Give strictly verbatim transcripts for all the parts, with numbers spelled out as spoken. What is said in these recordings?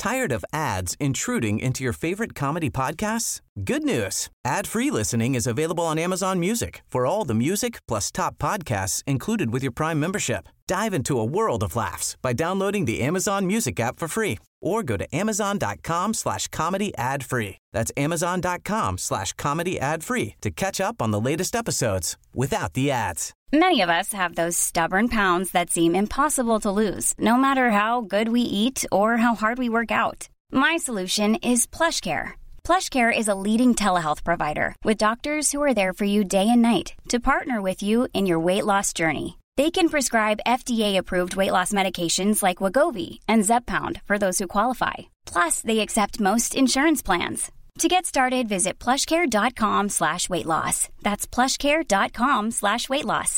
Tired of ads intruding into your favorite comedy podcasts? Good news. Ad-free listening is available on Amazon Music for all the music plus top podcasts included with your Prime membership. Dive into a world of laughs by downloading the Amazon Music app for free or go to amazon.com slash comedy ad free. That's amazon.com slash comedy ad free to catch up on the latest episodes without the ads. Many of us have those stubborn pounds that seem impossible to lose, no matter how good we eat or how hard we work out. My solution is PlushCare. PlushCare is a leading telehealth provider with doctors who are there for you day and night to partner with you in your weight loss journey. They can prescribe F D A-approved weight loss medications like Wegovy and Zepbound for those who qualify. Plus, they accept most insurance plans. To get started, visit plushcare.com slash weight loss. That's plushcare.com slash weight loss.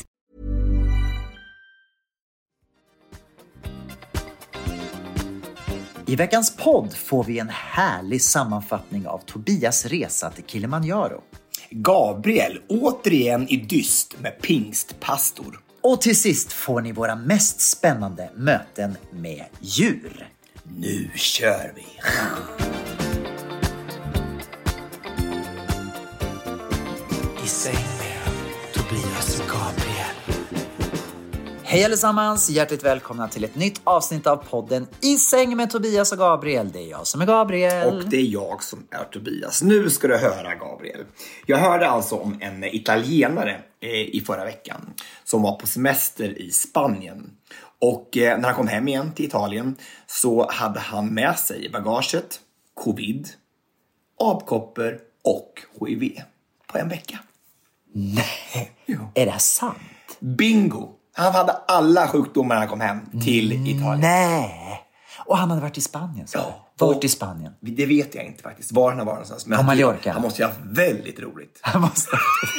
I veckans podd får vi en härlig sammanfattning av Tobias resa till Kilimanjaro. Gabriel återigen i dyst med pingstpastor. Och till sist får ni våra mest spännande möten med djur. Nu kör vi! I säng med Tobias och Gabriel. Hej allesammans, hjärtligt välkomna till ett nytt avsnitt av podden I säng med Tobias och Gabriel. Det är jag som är Gabriel. Och det är jag som är Tobias. Nu ska du höra, Gabriel. Jag hörde alltså om en italienare eh, i förra veckan som var på semester i Spanien. Och eh, när han kom hem igen till Italien så hade han med sig i bagaget covid, apkoppor och H I V på en vecka. Nej, Jo. Är det här sant? Bingo! Han hade alla sjukdomar när han kom hem till Italien. Nej, och han hade varit i Spanien så. Ja. Vart Och i Spanien? Det vet jag inte faktiskt, var han har varit någonstans. Men På han, Mallorca? han måste ju ha haft väldigt roligt. Han måste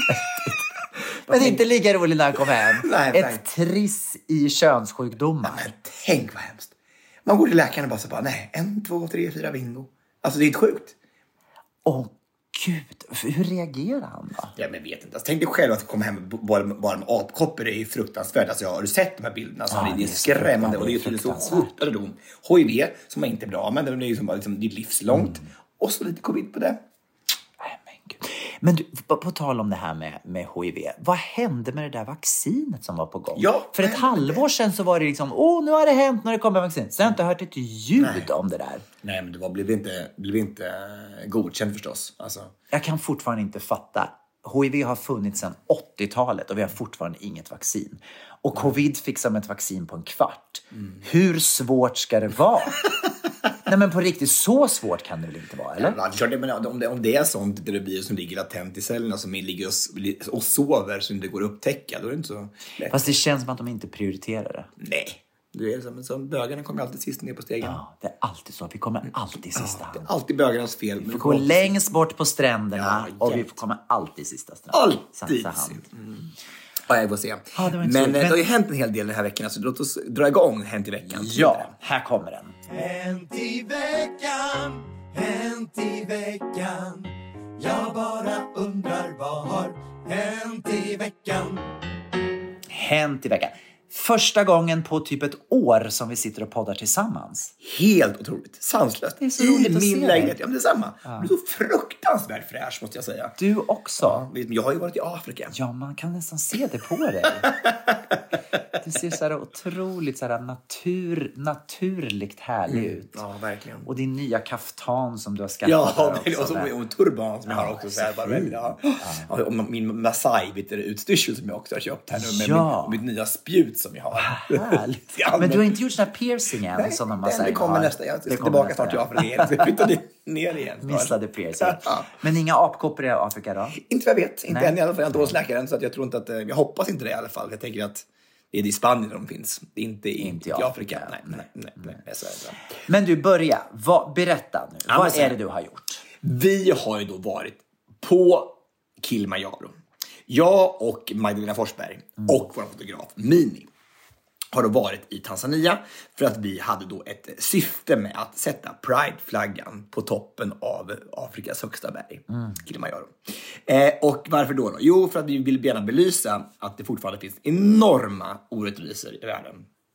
Men inte lika roligt när han kom hem. Nej, Ett nej. triss i könssjukdomar. Men tänk vad hemskt. Man går till läkaren och bara så bara, nej, en, två, tre, fyra, bingo. Alltså det är inte sjukt. Åh gud, hur reagerar han då? Ja, men vet inte. Alltså, tänk dig själv att komma hem bara, bara med apkoppor. Det är ju fruktansvärt. Alltså, har du sett de här bilderna? Alltså, Ja, det är det är skrämmande. Och det är så fruktansvärt. sjutton dom. H I V som man inte är bra. Men det är ju liksom, liksom, det är livslångt. Mm. Och så lite covid på det. Nej, men gud. Men du, på, på tal om det här med, med H I V. Vad hände med det där vaccinet som var på gång? Ja, För ett halvår sedan så var det liksom, åh nu har det hänt när det kommer vaccin. Så jag har inte hört ett ljud Nej. om det där. Nej, men det var, blev inte, blev inte godkänt förstås. Alltså. Jag kan fortfarande inte fatta. H I V har funnits sedan åttiotalet och vi har fortfarande inget vaccin. Och covid fick som ett vaccin på en kvart. Mm. Hur svårt ska det vara? Nej, men på riktigt, så svårt kan det väl inte vara, eller? Ja, det, men om, det, om det är sånt där det blir som ligger latent i cellerna som ligger och, och sover så det går att upptäcka, då är det inte så lätt. Fast det känns som att de inte prioriterar det. Nej, det är som, som bögarna kommer alltid sist ner på stegen. Ja, det är alltid så. Vi kommer alltid i sista Ja, det hand. är alltid bögarnas fel. Vi får gå längst bort på stränderna Ja, och vi jämt. kommer alltid i sista strand. Alltid. Satsa hand. Mm. Ja, jag får se. Ja, det var inte men så. eh, det Men- har ju hänt en hel del den här veckan, så låt oss dra igång Hänt i veckan. Ja, här kommer den. Hänt i veckan, hänt i veckan. Jag bara undrar vad har hänt i veckan. Hänt i veckan. Första gången på typ ett år som vi sitter och poddar tillsammans. Helt otroligt. Sanslöst. Det är så roligt I att min se lägenhet. dig. Ja, men det är samma. Ja. Du är så fruktansvärt fräsch, måste jag säga. Du också. Vet, jag har ju varit i Afrika. Ja, man kan nästan se det på dig. Du ser så här otroligt så här natur, naturligt härlig ut. Ja, verkligen. Och din nya kaftan som du har skaffat. Ja, där och, också, så, med- och en turban som jag har Ja, också. så Så här, bara, fin. ja. Ja, och min Masai utstyrsel som jag också har köpt här nu. Med, Ja. min, och mitt nya spjut som jag har. Härligt. Ja, Men du har inte gjort sån här piercing än? Nej, som de den, det kommer nästa. Jag är tillbaka snart till Afrika. Så jag flyttade ner igen. Missade piercing. Ja. Men inga apkoppor i Afrika då? Inte vad jag vet. Inte Nej. än i alla fall. Jag är inte hos läkaren. Så att jag tror inte att... eh, Jag hoppas inte det i alla fall. Jag tänker att det är i Spanien de finns. Det är inte i, Inte i i Afrika. Afrika. Nej, nej, nej. nej, nej så är det. Men du, börja. Vad, berätta nu. Ja, men Vad så- är det du har gjort? Vi har ju då varit på Kilimanjaro. Jag och Magdalena Forsberg Mm. och vår fotograf Mini har då varit i Tanzania för att vi hade då ett syfte med att sätta Pride-flaggan på toppen av Afrikas högsta berg, Mm. Kilimanjaro. Eh, och varför då, då? Jo, för att vi vill gärna belysa att det fortfarande finns enorma orättvisor i världen.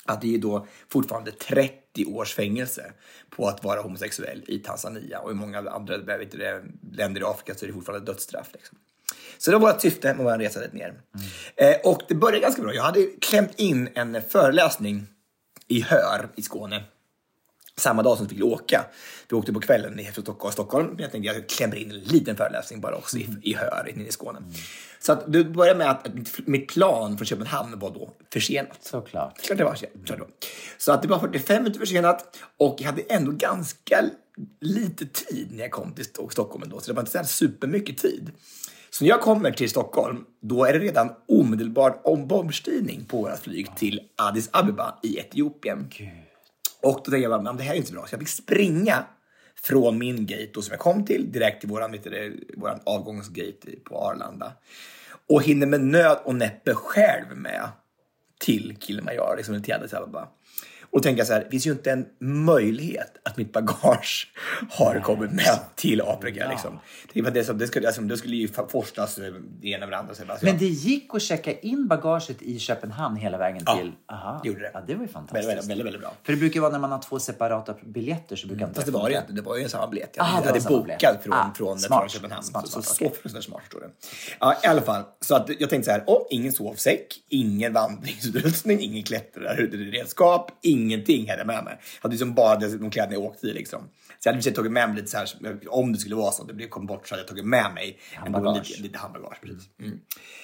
att det är då fortfarande trettio års fängelse på att vara homosexuell i Tanzania. Och i många andra vet du, länder i Afrika så är det fortfarande dödsstraff. Liksom. Så det var ett syfte med att resa dit ner. Mm. Eh, och det började ganska bra. Jag hade klämt in en föreläsning i Hör i Skåne. Samma dag som vi ville åka. Vi åkte på kvällen i Stockholm. Men jag tänkte jag klämmer in en liten föreläsning bara också i, i Hör inne i Skåne. Mm. Så att det började med att mitt plan från Köpenhamn var då försenat. Såklart. Klart det var så. Så att det var fyrtiofem minuter försenat. Och jag hade ändå ganska lite tid när jag kom till Stockholm ändå. Så det var inte så här supermycket tid. Så när jag kommer till Stockholm, då är det redan omedelbart ombomstigning på våra flyg till Addis Abeba i Etiopien. Gud. Och då tänkte jag, men det här är inte så bra. Så jag fick springa från min gate då som jag kom till direkt till våran, vet du, våran avgångsgate på Arlanda. Och hinner med nöd och näppe själv med till Kilimanjaro, liksom till Addis Abeba. Och då tänkte jag så här, det finns ju inte en möjlighet att mitt bagage har kommit med till Afrika. Ja. Liksom. Det, det, det, skulle, alltså, det skulle ju forstas det ena med det andra. Alltså, men det gick att checka in bagaget i Köpenhamn hela vägen ja, till... Aha. Gjorde det. Ja, det var ju fantastiskt. Väldigt, väldigt, väldigt bra. För det brukar ju vara när man har två separata biljetter så brukar mm. inte... Fast det var ju inte. Det var ju en samma biljett. Jag Aha, hade bokat från, ah, från, smart. från Köpenhamn. Smart, så smart, så, okay. så smart står det. Ja, i alla fall. Så att jag tänkte så här, åh, ingen sovsäck, ingen vandringsutrustning, ingen klättrarredskap, ingenting hade med mig. Jag hade liksom bara de kläderna jag åkte i liksom. Så jag hade tagit med mig lite så här, om det skulle vara så att det blev kom bort så hade jag tagit med mig ändå lite, lite handbagage. Precis. Mm.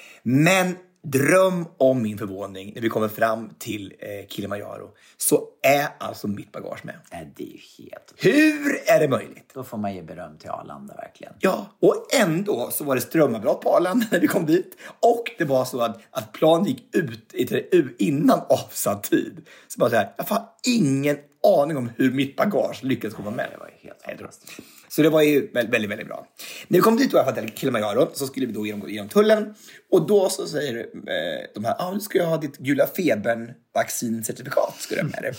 Men dröm om min förvåning när vi kommer fram till eh, Kilimanjaro så är alltså mitt bagage med. Äh, det är ju helt... Hur är det möjligt? Då får man ge beröm till Arlanda verkligen. Ja, och ändå så var det strömavbrott på Arlanda när vi kom dit. Och det var så att, att plan gick ut innan avsatt tid. Så bara så här, jag får ingen aning om hur mitt bagage lyckades komma med. Det var ju helt fantastiskt. Så det var ju väldigt, väldigt, väldigt bra. När vi kom dit då i alla fall till Kilimanjaro så skulle vi då genom, genom tullen. Och då så säger eh, de här, ja ah, nu ska jag ha ditt gula febern vaccincertifikat ska du med det.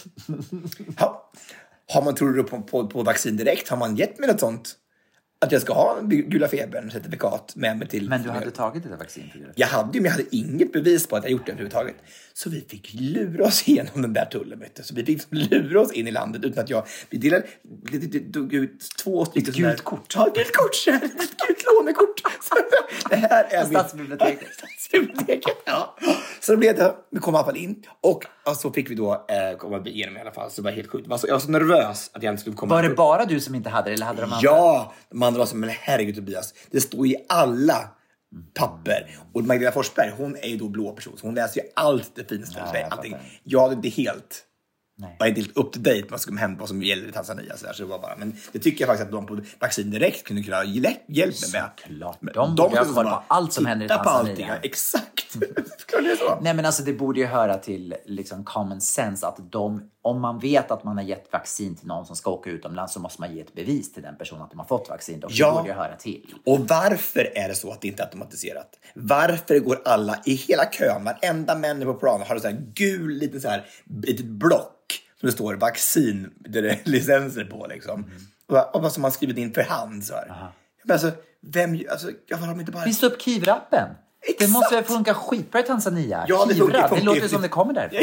Ha. Har man tror du på, på, på vaccin direkt? Har man gett mig något sånt? Att jag ska ha en gula febern certifikat med mig till... Men du hade tagit det vaccin för det? Jag hade ju, men jag hade inget bevis på att jag gjort det överhuvudtaget. Så vi fick lura oss igenom den där tullen, vet du. Så vi fick lura oss in i landet utan att jag... Vi delade, tog ut två stycken... Ett gult kort. Ja, ett gult kort. Ett gult lånekort. Så det här är... Stadsbiblioteket. Stadsbiblioteket, ja. Så då blev det... Vi kom i alla fall in. Och, och så fick vi då eh, komma igenom i alla fall. Så det var helt sjukt. Jag var så, jag var så nervös att jag inte skulle komma... Var det bara du som inte hade det, eller hade de andra? Ja, de andra var som, men herregud Tobias. Det står i alla papper. Och Magdalena Forsberg, hon är ju då blå person. Så hon läser ju allt det finaste. Ja, jag, allting. jag hade inte helt... Nej. Var inte helt up to date vad som hände, vad som gäller i Tanzania så, där, så det var bara, men det tycker jag faktiskt att de på vaccin direkt kunde kunna hjälpa med. Klart. De, de borde ha koll på allt som händer i Tanzania. Ja, exakt. Det så. Nej, men alltså det borde ju höra till liksom common sense att de, om man vet att man har gett vaccin till någon som ska åka utomlands så måste man ge ett bevis till den personen att de har fått vaccin. Det ja. borde ju höra till. Och varför är det så att det inte är automatiserat? Varför går alla i hela kön, varenda människa på planen har en sån här gul liten så här litet block som det står vaccin, det är licenser på liksom. Mm. Och, och vad som har skrivit in för hand så här. Men alltså, vem, alltså, jag har inte bara... Visa upp Kivra-appen. Det måste väl funka skitbra i Tanzania. Ja, det, Kivra, funkar, funkar, det låter som det kommer där.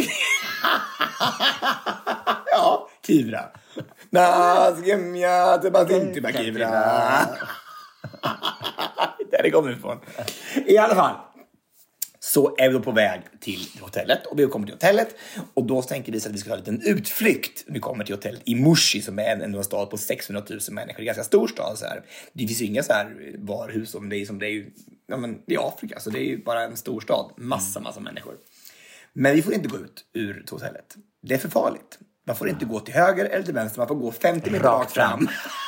Ja, Kivra. Nazgemja, det bara inte bara Kivra. Där det kommer ifrån. I alla fall. Så är vi då på väg till hotellet. Och vi kommer till hotellet. Och då tänker vi att vi ska ha en liten utflykt. Vi kommer till hotellet i Moshi som är en, en stad på sexhundratusen människor. Det är en ganska stor stad så här. Det finns ju inga så här varuhus som det är, som det är ju, ja, men det är Afrika. Så det är ju bara en stor stad. Massa, massa människor. Men vi får inte gå ut ur hotellet. Det är för farligt. Man får inte gå till höger eller till vänster. Man får gå femtio meter rakt fram.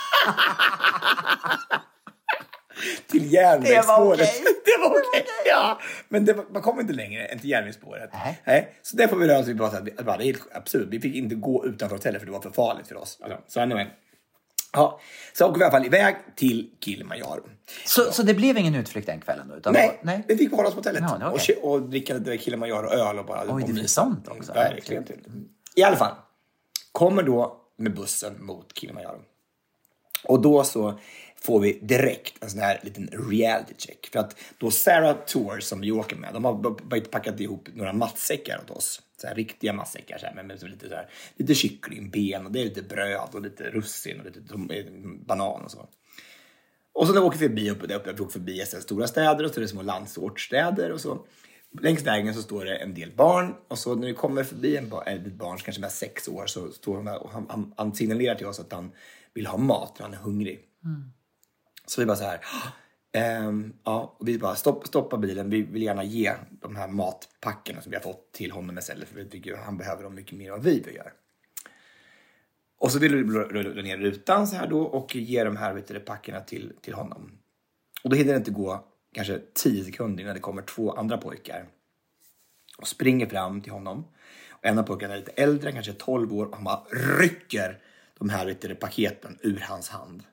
Till järnvägsspåret. Det var okej. Det var okej, ja. Men det var, man kom inte längre än till järnvägsspåret. Nej. Nej. Så det får vi röra oss. Vi bara, det var helt absurd. Vi fick inte gå utanför hotellet för det var för farligt för oss. Alltså, så anyway. Ja, så åker vi i alla fall iväg till Kilimanjaro. Så, så det blev ingen utflykt den kvällen då? Utan nej, då, nej, vi fick hålla oss på hotellet. Ja, okay. och, och dricka lite Kilimanjaro öl och bara... Oj, det blir sånt också. Verkligen. I alla fall. Kommer då med bussen mot Kilimanjaro. Och då så får vi direkt en sån här liten reality check. För att då Sarah Tours som vi åker med, de har börjat packat ihop några matsäckar åt oss. så här riktiga matsäckar så här, med, med lite, så här, lite kyckling, ben och det är lite bröd och lite russin och lite banan och så. Och så när vi åker förbi upp där uppe, vi åker förbi stora städer och så är det små landsortsstäder och så. Längs vägen så står det en del barn och så när det kommer förbi en bar, ett barn som kanske är sex år så står han där och han, han, han signalerar till oss att han vill ha mat, han är hungrig. Mm. Så vi bara så här, ähm, ja, och vi bara stopp, stoppa bilen, vi vill gärna ge de här matpackerna som vi har fått till honom istället för vi tycker att han behöver dem mycket mer än vad vi gör. Och så vill vi rulla ner rutan så här då och ge de här vet du, packerna till, till honom. Och då hinner det inte gå kanske tio sekunder innan det kommer två andra pojkar och springer fram till honom. Och en av pojkarna är lite äldre, kanske tolv år, och han bara rycker de här vet du, paketen ur hans hand.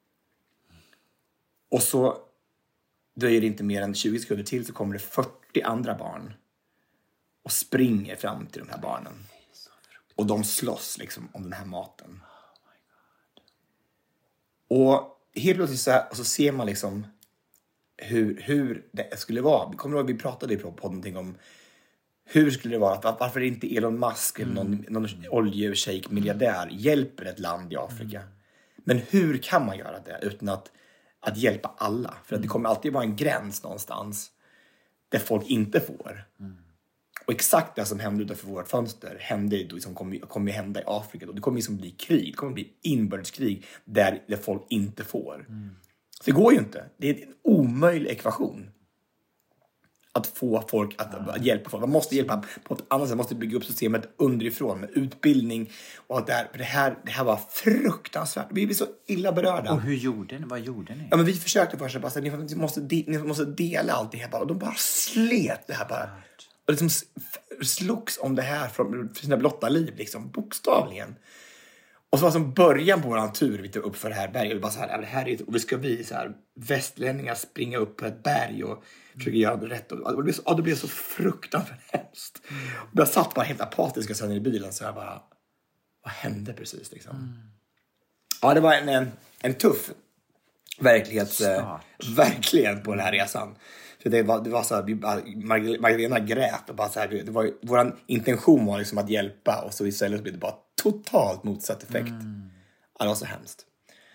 Och så dröjer det inte mer än tjugo sekunder till så kommer det fyrtio andra barn och springer fram till de här barnen. Och de slåss liksom om den här maten. Och helt plötsligt så, här, och så ser man liksom hur, hur det skulle vara. Kommer du ihåg, vi pratade på någonting om hur skulle det vara, att varför inte Elon Musk eller någon, någon oljeshejk miljardär hjälper ett land i Afrika. Mm. Men hur kan man göra det utan att, att hjälpa alla? För att det kommer alltid vara en gräns någonstans där folk inte får. Mm. Och exakt det som hände utanför vårt fönster hände då, som kommer, kommer hända i Afrika. Och det kommer liksom bli krig, det kommer bli inbördeskrig där, där folk inte får. Mm. Så det går ju inte. Det är en omöjlig ekvation. Att få folk att, ja. att hjälpa folk. Man måste hjälpa på ett annat sätt. Man måste bygga upp systemet underifrån med utbildning. Och att det, här, det, här, det här var fruktansvärt. Vi blir så illa berörda. Och hur gjorde ni? Vad gjorde ni? Ja, men vi försökte först. Bara, ni, måste de, ni måste dela allt det här. Bara. Och de bara slet det här bara. Och liksom slogs om det här för sina blotta liv. Liksom, bokstavligen. Och så var som början på våran tur vi tog upp för det här berget. Och, bara så här, det här är, och vi ska vi så här, västlänningar springa upp på ett berg och försöka göra det rätt. Och det blev så, och det blev så fruktansvärt hemskt. Och jag satt bara helt apatiska sen i bilen. Så jag bara, vad hände precis liksom? Mm. Ja, det var en, en, en tuff verklighet. Eh, verkligen på den här resan. Så det var, det var så här, vi bara, Magdalena grät och bara så här, det var, våran intention var liksom att hjälpa och så istället blev det bara totalt motsatt effekt. Mm. Ja, det var så hemskt.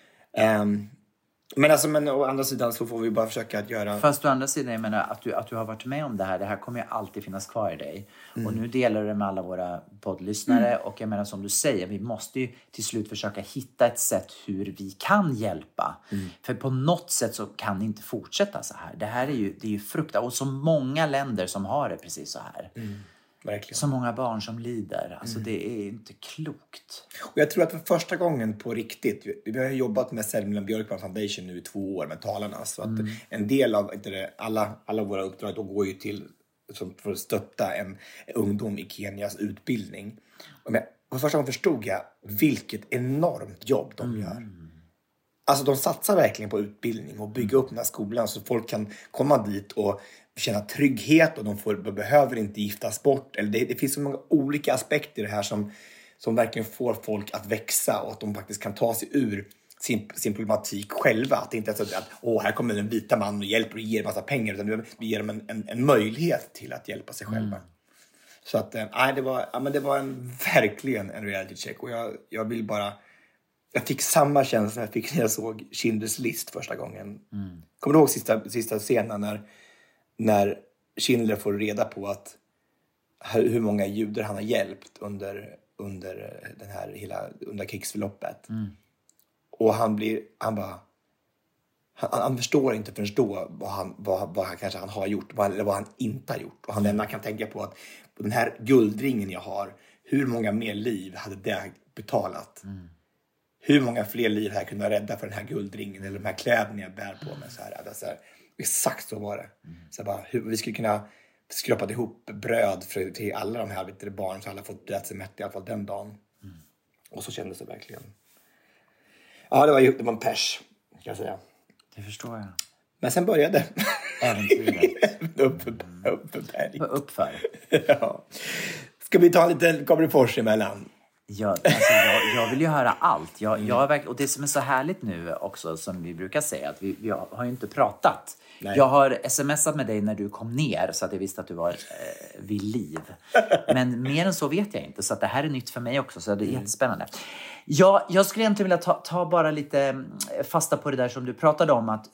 Um, men alltså, men å andra sidan så får vi bara försöka att göra... Fast å andra sidan, jag menar att du, att du har varit med om det här, det här kommer ju alltid finnas kvar i dig. Mm. Och nu delar du det med alla våra poddlyssnare. Mm. Och jag menar som du säger, vi måste ju till slut försöka hitta ett sätt hur vi kan hjälpa. Mm. För på något sätt så kan det inte fortsätta så här. Det här är ju, det är ju fruktansvärt. Och så många länder som har det precis så här. Mm. Verkligen. Så många barn som lider. Alltså mm. det är inte klokt. Och jag tror att för första gången på riktigt. Vi har jobbat med Selma Björkman Foundation nu i två år med talarna. Så att mm. en del av inte det, alla, alla våra uppdrag då går ju till för att stötta en ungdom i Kenias utbildning. Och men, för första gången förstod jag vilket enormt jobb de mm. gör. Alltså de satsar verkligen på utbildning och bygga upp den här skolan så folk kan komma dit och känna trygghet och de får, behöver inte giftas bort. Eller det, det finns så många olika aspekter i det här som, som verkligen får folk att växa och att de faktiskt kan ta sig ur sin, sin problematik själva. Att det inte är så att åh, här kommer en vita man och hjälper och ger en massa pengar, utan vi ger dem en, en, en möjlighet till att hjälpa sig själva. Mm. Så att nej, det var, ja, men det var en, verkligen en reality check och jag, jag vill bara... Jag fick samma känsla jag fick när jag såg Schindler's List första gången. Mm. Kommer du ihåg sista, sista scenen när, när Schindler får reda på att hur många judar han har hjälpt under, under den här hela under krigsförloppet. Mm. Och han blir han bara han, han förstår inte förrän då vad han vad, vad han kanske han har gjort vad, eller vad han inte har gjort. Och han mm. kan tänka på att på den här guldringen jag har, hur många mer liv hade det betalat? Mm. Hur många fler liv här kunde jag rädda för den här guldringen eller de här kläderna jag bär på mig så här. Alltså, exakt så var det. Mm. Så bara, hur, vi skulle kunna skrapa ihop bröd för, till alla de här vet du, barn så alla fått äta sig mätt i alla fall den dagen. Mm. Och så kändes det verkligen. Ja, det var ju det var en pers kan jag säga. Det förstår jag. Men sen började äventyret. Uppför upp berg. Uppför. Ja. Ska vi ta en liten Gabriel Fors emellan? Ja, alltså jag, jag vill ju höra allt. Jag, jag är verkligen, och det som är så härligt nu också, som vi brukar säga, att vi, vi har ju inte pratat. Nej. Jag har smsat med dig när du kom ner så att jag visste att du var eh, vid liv. Men mer än så vet jag inte. Så att det här är nytt för mig också, så det är mm. jättespännande. Ja, jag skulle egentligen vilja ta, ta bara lite fasta på det där som du pratade om. Att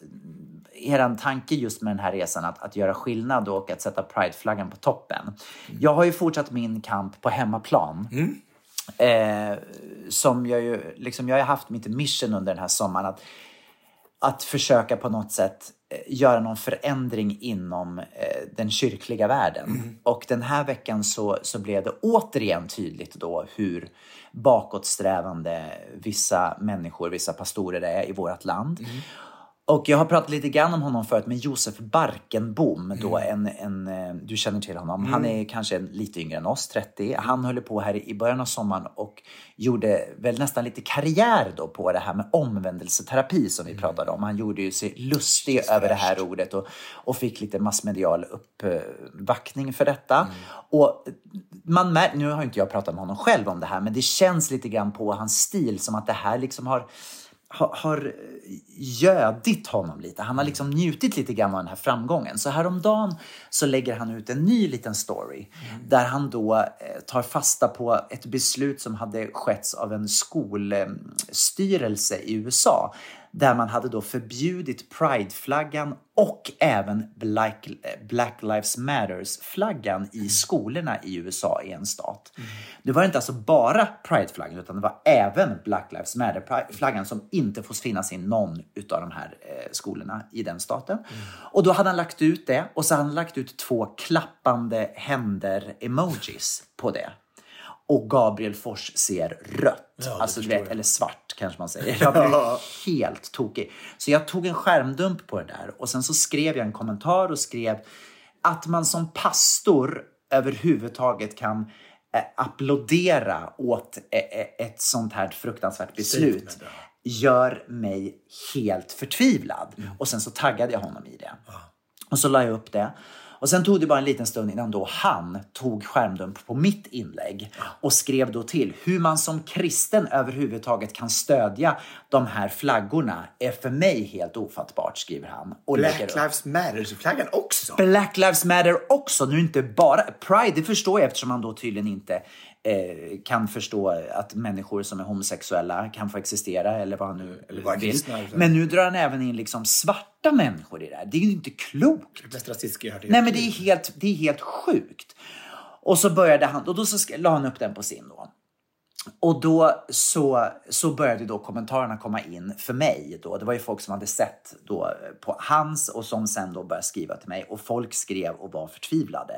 er tanke just med den här resan att, att göra skillnad och att sätta Pride-flaggan på toppen. Mm. Jag har ju fortsatt min kamp på hemmaplan. Mm. Eh, som jag ju liksom, jag har haft mitt mission under den här sommaren att, att försöka på något sätt eh, göra någon förändring inom eh, den kyrkliga världen. Mm. Och den här veckan så, så blev det återigen tydligt då hur bakåtsträvande vissa människor, vissa pastorer är i vårt land. Mm. Och jag har pratat lite grann om honom förut med Josef Barkenbom. Mm. Då en, en, du känner till honom. Mm. Han är kanske lite yngre än oss, trettio. Han höll på här i början av sommaren och gjorde väl nästan lite karriär då på det här med omvändelseterapi som vi mm. pratade om. Han gjorde ju sig lustig det över det här ordet och, och fick lite massmedial uppbackning för detta. Mm. Och man mär, nu har inte jag pratat med honom själv om det här, men det känns lite grann på hans stil som att det här liksom har... har gödit honom lite. Han har liksom njutit lite grann av den här framgången. Så häromdagen så lägger han ut en ny liten story. Mm. Där han då eh, tar fasta på ett beslut som hade skett av en skolstyrelse i U S A. Där man hade då förbjudit Pride-flaggan och även Black, Black Lives Matters-flaggan i skolorna i U S A i en stat. Mm. Det var inte alltså bara Pride-flaggan utan det var även Black Lives Matter-flaggan som inte får finnas i någon utav de här eh, skolorna i den staten. Mm. Och då hade han lagt ut det och så hade han lagt ut två klappande händer-emojis på det. Och Gabriel Fors ser rött. Ja, alltså, du vet, eller svart kanske man säger. Jag blev helt tokig. Så jag tog en skärmdump på det där. Och sen så skrev jag en kommentar och skrev att man som pastor överhuvudtaget kan eh, applådera åt eh, ett sånt här fruktansvärt beslut. Gör mig helt förtvivlad. Mm. Och sen så taggade jag honom i det. Ja. Och så la jag upp det. Och sen tog det bara en liten stund innan då han tog skärmdump på mitt inlägg och skrev då till hur man som kristen överhuvudtaget kan stödja de här flaggorna är för mig helt ofattbart, skriver han. Och Black Lives Matter-flaggan också? Black Lives Matter också, nu inte bara Pride, det förstår jag eftersom man då tydligen inte eh, kan förstå att människor som är homosexuella kan få existera eller vad han nu eller vad vill. Kristna, men nu drar han även in liksom svarta människor i det här. Det är ju inte klokt. Det mest rasistiska jag hört. Nej, men det är helt, det är helt sjukt. Och så började han, och då så la han upp den på sin då. Och då så, så började då kommentarerna komma in för mig då. Det var ju folk som hade sett då på hans och som sen då började skriva till mig. Och folk skrev och var förtvivlade.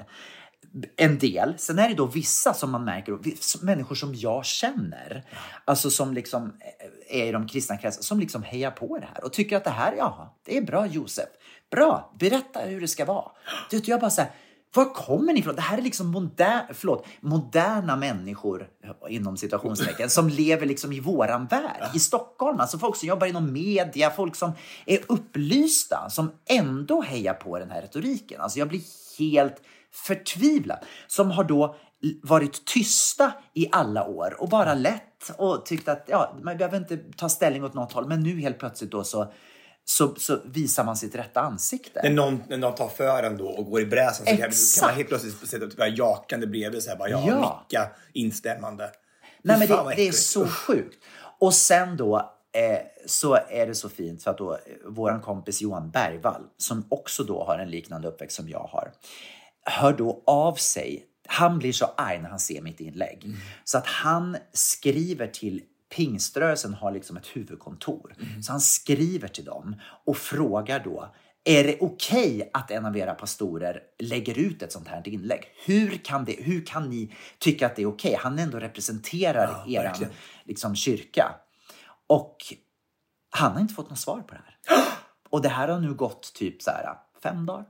En del. Sen är det då vissa som man märker, människor som jag känner. Alltså som liksom är i de kristna kretsar, som liksom hejar på det här. Och tycker att det här, ja, det är bra Josef. Bra, berätta hur det ska vara. Du vet, jag bara så här, var kommer ni ifrån? Det här är liksom moder, förlåt, moderna människor inom situationstecken som lever liksom i våran värld. I Stockholm, alltså folk som jobbar inom media, folk som är upplysta, som ändå hejar på den här retoriken. Alltså jag blir helt förtvivlad. Som har då varit tysta i alla år och bara lätt och tyckt att ja, man behöver inte ta ställning åt något håll. Men nu helt plötsligt då så Så, så visar man sitt rätta ansikte. När någon, när någon tar för en då och går i bräsen så kan, kan man helt plötsligt sätta typ jakande bredvid så här bara, ja, ja. nicka instämmande. Nej, men det, det är så sjukt. Och sen då eh, så är det så fint för att då våran kompis Johan Bergvall, som också då har en liknande uppväxt som jag har, hör då av sig. Han blir så arg när han ser mitt inlägg. Mm. Så att han skriver till Pingströrelsen, har liksom ett huvudkontor. Mm. Så han skriver till dem och frågar då, är det okej okay att en av era pastorer lägger ut ett sånt här inlägg? Hur kan, det, hur kan ni tycka att det är okej? Okay? Han ändå representerar ja, er liksom, kyrka. Och han har inte fått något svar på det här. Och det här har nu gått typ så här fem dagar.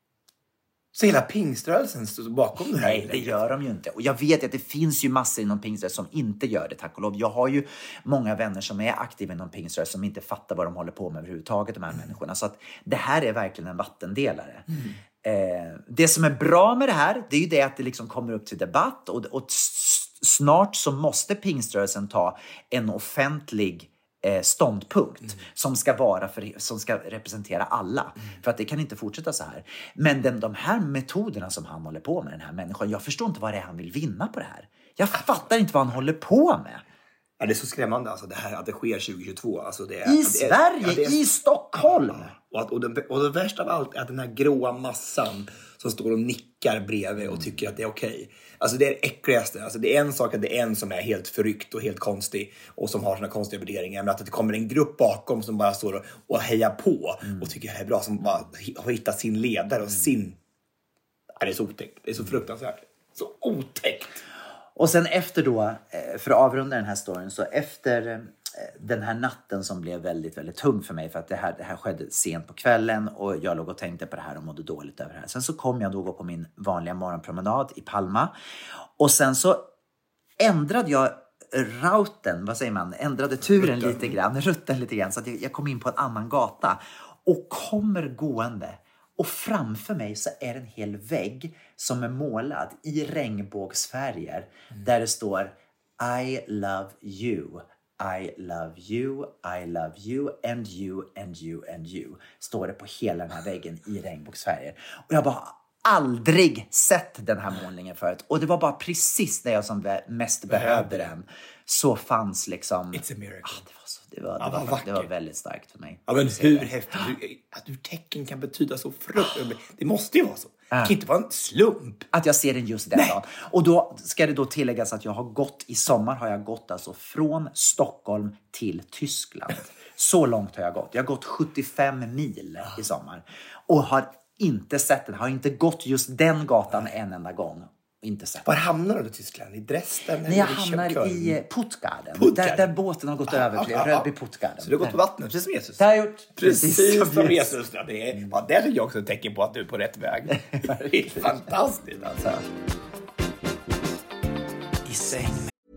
Så hela pingströrelsen står bakom det här? Nej, det gör de ju inte. Och jag vet att det finns ju massor inom pingströrelsen som inte gör det, tack och lov. Jag har ju många vänner som är aktiva inom pingströrelsen som inte fattar vad de håller på med överhuvudtaget, de här mm. människorna. Så att det här är verkligen en vattendelare. Mm. Eh, det som är bra med det här, det är ju det att det liksom kommer upp till debatt och, och snart så måste pingströrelsen ta en offentlig eh, ståndpunkt mm. som ska vara för, som ska representera alla. Mm. För att det kan inte fortsätta så här. Men den, de här metoderna som han håller på med, den här människan, jag förstår inte vad det är han vill vinna på det här. Jag fattar inte vad han håller på med. Ja, det är så skrämmande alltså, det här att det sker tjugohundratjugotvå. Alltså, det är, I det är, Sverige, ja, det är, i Stockholm. Och, att, och, det, och det värsta av allt är att den här gråa massan som står och nickar bredvid och tycker att det är okej. Okay. Alltså det är det äckligaste. Alltså, det är en sak att det är en som är helt förryckt och helt konstig och som har såna konstiga värderingar. Men att det kommer en grupp bakom som bara står och, och hejar på mm. och tycker att det är bra. Som bara har hittat sin ledare och sin... Ja, det är så otäckt. Det är så fruktansvärt. Så otäckt. Och sen efter då, för att avrunda den här storyn, så efter den här natten som blev väldigt, väldigt tung för mig, för att det här, det här skedde sent på kvällen och jag låg och tänkte på det här och mådde dåligt över det här. Sen så kom jag då gå på min vanliga morgonpromenad i Palma och sen så ändrade jag routen, vad säger man, ändrade turen rutten. lite grann, rutten lite grann, så att jag kom in på en annan gata och kommer gående. Och framför mig så är det en hel vägg som är målad i regnbågsfärger. Mm. Där det står I love you, I love you, I love you, and you, and you, and you. Står det på hela den här väggen i regnbågsfärger. Och jag bara aldrig sett den här målningen förut. Och det var bara precis när jag som mest behövde den. Så fanns liksom... It's a miracle. Ah, det var så... Det var, ja, det, var, det var väldigt starkt för mig. Ja, men hur häftigt. Att hur tecken kan betyda så fruktansvärt. Det måste ju vara så. Det kan inte vara en slump. Att jag ser den just den dagen. Och då ska det då tilläggas att jag har gått, i sommar har jag gått alltså från Stockholm till Tyskland. Så långt har jag gått. Jag har gått sjuttiofem mil i sommar. Och har inte sett den. Har inte gått just den gatan en enda gång. Inte sett. Var hamnar du i Tyskland? I Dresden? Nej, jag hamnar i Puttgarden. Där, där båten har gått ah, över till ah, Rödby Puttgarden. Så du har gått på vattnet, precis som Jesus? Det har jag gjort. Precis, precis som Jesus. Jesus. Det är, ja, det är ju också ett tecken på att du är på rätt väg. Det är fantastiskt alltså. I säng.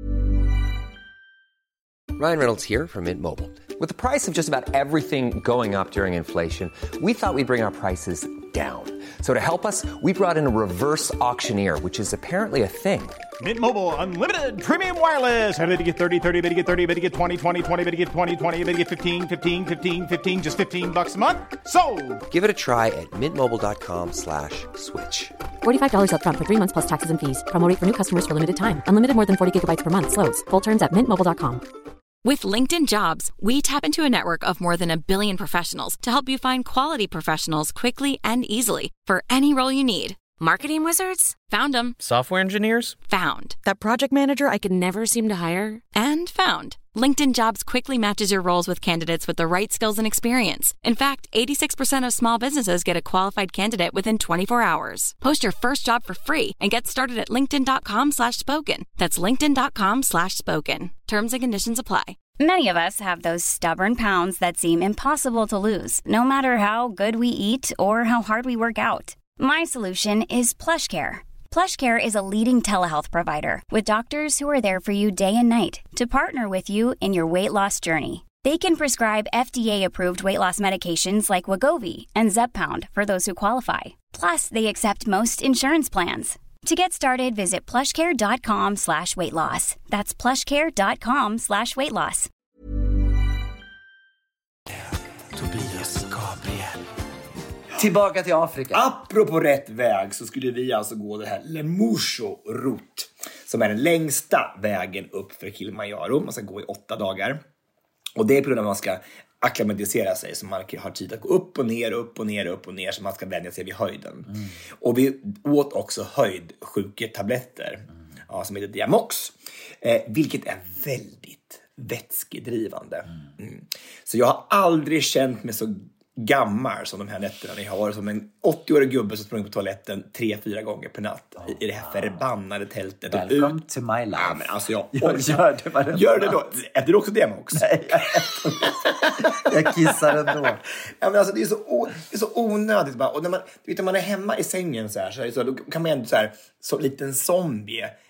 Ryan Reynolds here from Mint Mobile. With the price of just about everything going up during inflation, we thought we'd bring our prices down. So to help us, we brought in a reverse auctioneer, which is apparently a thing. Mint Mobile Unlimited Premium Wireless. How to get thirty, thirty, how to get thirty, how to get twenty, twenty, twenty, how to get twenty, twenty, how to get fifteen, fifteen, fifteen, fifteen, just fifteen bucks a month? Sold! Give it a try at mintmobile.com slash switch. forty-five dollars up front for three months plus taxes and fees. Promo rate for new customers for limited time. Unlimited more than forty gigabytes per month. Slows full terms at mint mobile dot com. With LinkedIn Jobs, we tap into a network of more than a billion professionals to help you find quality professionals quickly and easily for any role you need. Marketing wizards? Found them. Software engineers? Found. That project manager I could never seem to hire? And found. LinkedIn Jobs quickly matches your roles with candidates with the right skills and experience. In fact, eighty-six percent of small businesses get a qualified candidate within twenty-four hours. Post your first job for free and get started at linkedin.com slash spoken. That's linkedin.com slash spoken. Terms and conditions apply. Many of us have those stubborn pounds that seem impossible to lose, no matter how good we eat or how hard we work out. My solution is PlushCare. PlushCare is a leading telehealth provider with doctors who are there for you day and night to partner with you in your weight loss journey. They can prescribe F D A-approved weight loss medications like Wegovy and Zepbound for those who qualify. Plus, they accept most insurance plans. To get started, visit plushcare.com slash weight loss. That's plushcare.com slash weight loss. Tobias Gabriel. Tillbaka till Afrika. Apropå rätt väg så skulle vi alltså gå det här Lemosho-route. Som är den längsta vägen upp för Kilimanjaro. Man ska gå i åtta dagar. Och det är på grund av att man ska akklimatisera sig, så man har tid att gå upp och ner, upp och ner, upp och ner, så man ska vänja sig vid höjden. Mm. Och vi åt också höjdsjuketabletter mm. ja, som heter Diamox, eh, vilket är väldigt vätskedrivande. Mm. Mm. Så jag har aldrig känt mig så gammal som de här nätterna. Jag har varit som en åttioårig gubbe som sprang på toaletten tre, fyra gånger per natt oh, i det här förbannade tältet. Welcome ut. To my life. Ja, men alltså jag, jag gör det varenda. Gör det då. Äter du också Diamox? Nej, jag, jag kissar ändå. Ja, men alltså det är så, o, det är så onödigt bara. Och när man, du vet, när man är hemma i sängen så här, så, här, så då kan man ändå så här, så liten zombie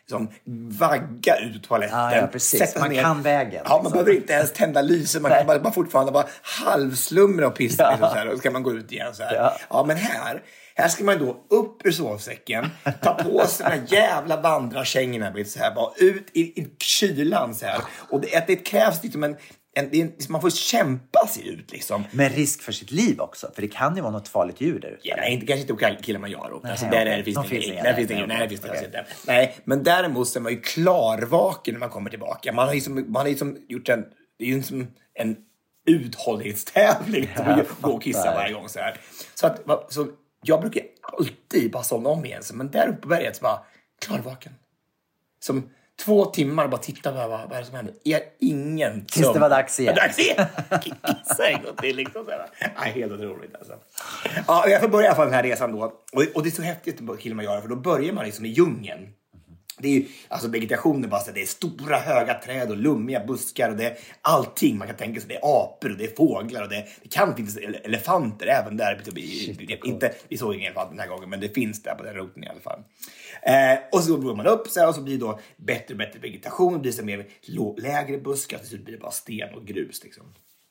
liksom, vagga ut toaletten. Ah, ja, precis. Man ner. kan vägen. Ja, man liksom. behöver inte ens tända lyset. Man kan bara, bara fortfarande bara halvslumra och pissa. Ja. Liksom, så här, och så kan man gå ut igen. Så här. Ja. ja, men här... Här ska man då upp ur sovsäcken, ta på sig de här jävla vandrarkängorna, så här, bara ut i, i kylan så här. Och det, det krävs liksom en, en, en, man får kämpa sig ut liksom. Med risk för sitt liv också, för det kan ju vara något farligt djur där ute. Ja, nej, inte, kanske inte att Kilimanjaro. Alltså, där är det finns det inget. Nej, finns det inget. Nej, finns det inte. Nej, men däremot så är man ju klarvaken när man kommer tillbaka. Man har ju som, man har ju som gjort en, det är ju som en uthållighetstävling som ja, gå och kissa varje gång så här. Så att, så jag brukar alltid bara somna om igen. Men där uppe på berget så bara klarvaken. Som två timmar bara titta på vad, vad är det som händer. Är ingen tills som... det var dags igen. Dags igen. Kissa en gång till liksom. Nej, helt otroligt alltså. Ja, jag får börja i alla fall den här resan då. Och, och det är så häftigt på Kilimanjaro. För då börjar man liksom i djungeln. Det är ju, alltså vegetationen bara så det är stora höga träd och lummiga buskar och det är allting man kan tänka sig. Det är apor och det är fåglar och det, det kan finnas elefanter även där. Shit, inte, vi såg ingen elefant den här gången, men det finns där på den roten i alla fall. Eh, och så går man upp så här, och så blir det då bättre och bättre vegetation. Det blir så mer lägre buskar, till slut blir det bara sten och grus liksom.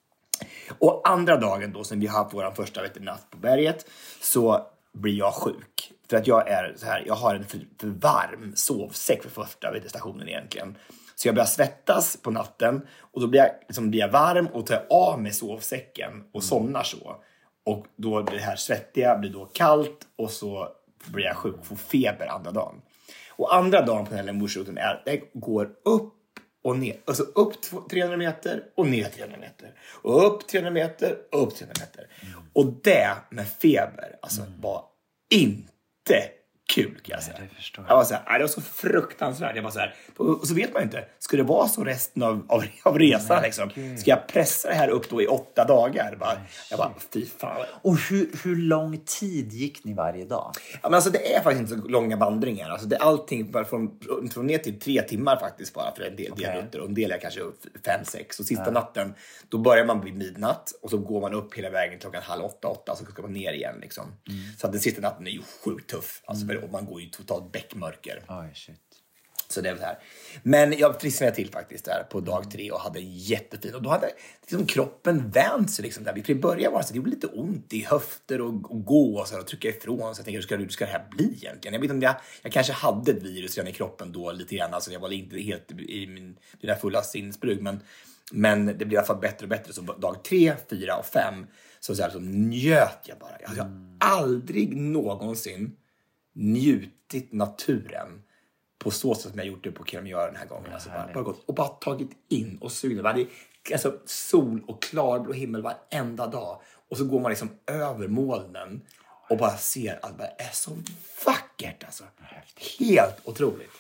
Och andra dagen då, sen vi har vår första vet, natt på berget, så blir jag sjuk. För att jag är så här, jag har en för, för varm sovsäck för första vet, stationen egentligen. Så jag börjar svettas på natten och då blir jag, liksom, blir jag varm och tar av med sovsäcken och somnar så. Och då blir det här svettiga, blir då kallt och så blir jag sjuk och får feber andra dagen. Och andra dagen på den här morsroten är att det går upp och ner. Alltså upp trehundra meter och ner trehundra meter. Och upp trehundra meter och upp trehundra meter. Mm. Och det med feber, alltså mm. var inte kul kan jag säga. Nej, det förstår jag. Jag var så här, det var så fruktansvärt. Jag var så här, och så vet man inte, ska det vara så resten av, av, av resan nej, liksom? Ska jag pressa det här upp då i åtta dagar? Bara, nej, jag bara, fy fan. Och hur, hur lång tid gick ni varje dag? Ja, men alltså det är faktiskt inte så långa vandringar. Alltså det är allting bara från, från ner till tre timmar faktiskt bara för en del, okay. del rutter. Och en del är kanske fem, sex. Och sista ja. natten, då börjar man vid midnatt och så går man upp hela vägen klockan halv åtta, åtta. Så ska man ner igen liksom. Mm. Så att den sista natten är ju sjukt tuff. Alltså mm. och man går ju totalt bäckmörker. Oj, shit. Så det är väl här. Men jag frisknade till faktiskt där på dag tre och hade jättefint. Och då hade liksom kroppen vänt sig liksom där. Vi började bara så det gjorde lite ont i höfter och, och gå och, så här, och trycka ifrån. Så jag tänkte, hur ska, hur ska det här bli egentligen? Jag vet inte om jag, jag kanske hade ett virus redan i kroppen då lite grann. Alltså jag var inte helt i min i den fulla sinnesbruk. Men, men det blev i alla fall bättre och bättre. Så dag tre, fyra och fem så, så, här, så njöt jag bara. Alltså, jag har aldrig någonsin njutit naturen på så sätt som jag gjort det på Kilimanjaro den här gången. Alltså bara, bara gått och bara tagit in och sugit. Det är alltså sol och klarblå himmel varenda dag. Och så går man liksom över molnen och bara ser att det är så vackert. Alltså. Helt otroligt.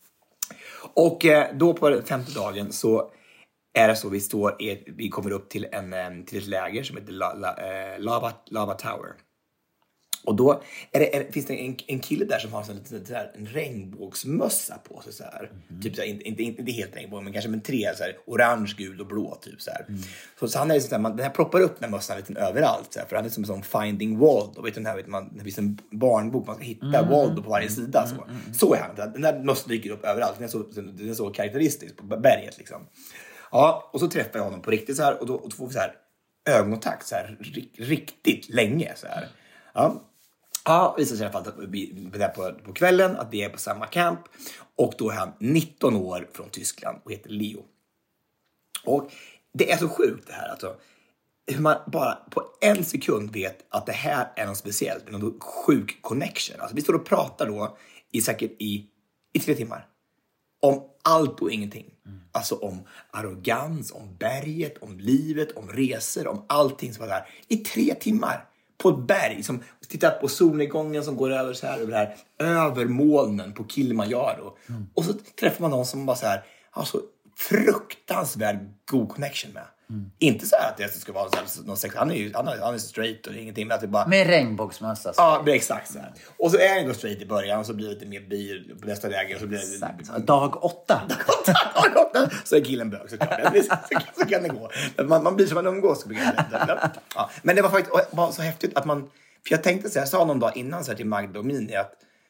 Och eh, då på femte dagen så är det så vi står, vi kommer upp till, en, till ett läger som heter La, La, eh, Lava, Lava Tower. Och då är det, är det, finns det en, en kille där som har en, lite, så här, en regnbågsmössa på sig. Så här. Mm. Typ så här, inte, inte, inte helt regnbåg, men kanske med tre så här, orange, gul och blå. Typ, så här. Mm. Så, så han är så här, man, den här proppar upp den här mössan lite överallt. Så här, för han är som en sån Finding Waldo. Vet du, den här, vet man, det finns en barnbok, man ska hitta mm. Waldo på varje sida. Så, mm. så är han. Den där mössan dyker upp överallt. Den är så, den är så karaktäristisk på berget. Liksom. Ja, och så träffar jag honom på riktigt så här. Och då, och då får vi så här ögonkontakt så här, riktigt länge. Så här. Ja. Ja, visar sig i alla fall att vi är på, på kvällen att vi är på samma camp. Och då är han nitton år från Tyskland och heter Leo. Och det är så sjukt det här. Alltså, hur man bara på en sekund vet att det här är något speciellt. Någon sjuk connection. Alltså, vi står och pratar då i säkert i, i tre timmar. Om allt och ingenting. Mm. Alltså om arrogans, om berget, om livet, om resor, om allting som var där. I tre timmar. På ett berg som tittar på solnedgången som går över så här över här över molnen på Kilimanjaro. Mm. Och så träffar man någon som bara så här har så fruktansvärt god connection med. Mm. Inte så här att det ska vara så här, någon sex, han är ju han är, han är så straight och ingenting men att det bara med regnbågsmössa. Ja, det är exakt så här. Och så är han då straight i början och så blir det lite mer bil på nästa läge och så blir det exakt. dag åtta. Dag åtta, dag åtta. Så är killen bög så klart. Så, så, så kan det gå. Man, man blir som man umgås. Ja, men det var faktiskt var så häftigt att man för jag tänkte så här, jag sa någon dag innan så här till Magda och Mini att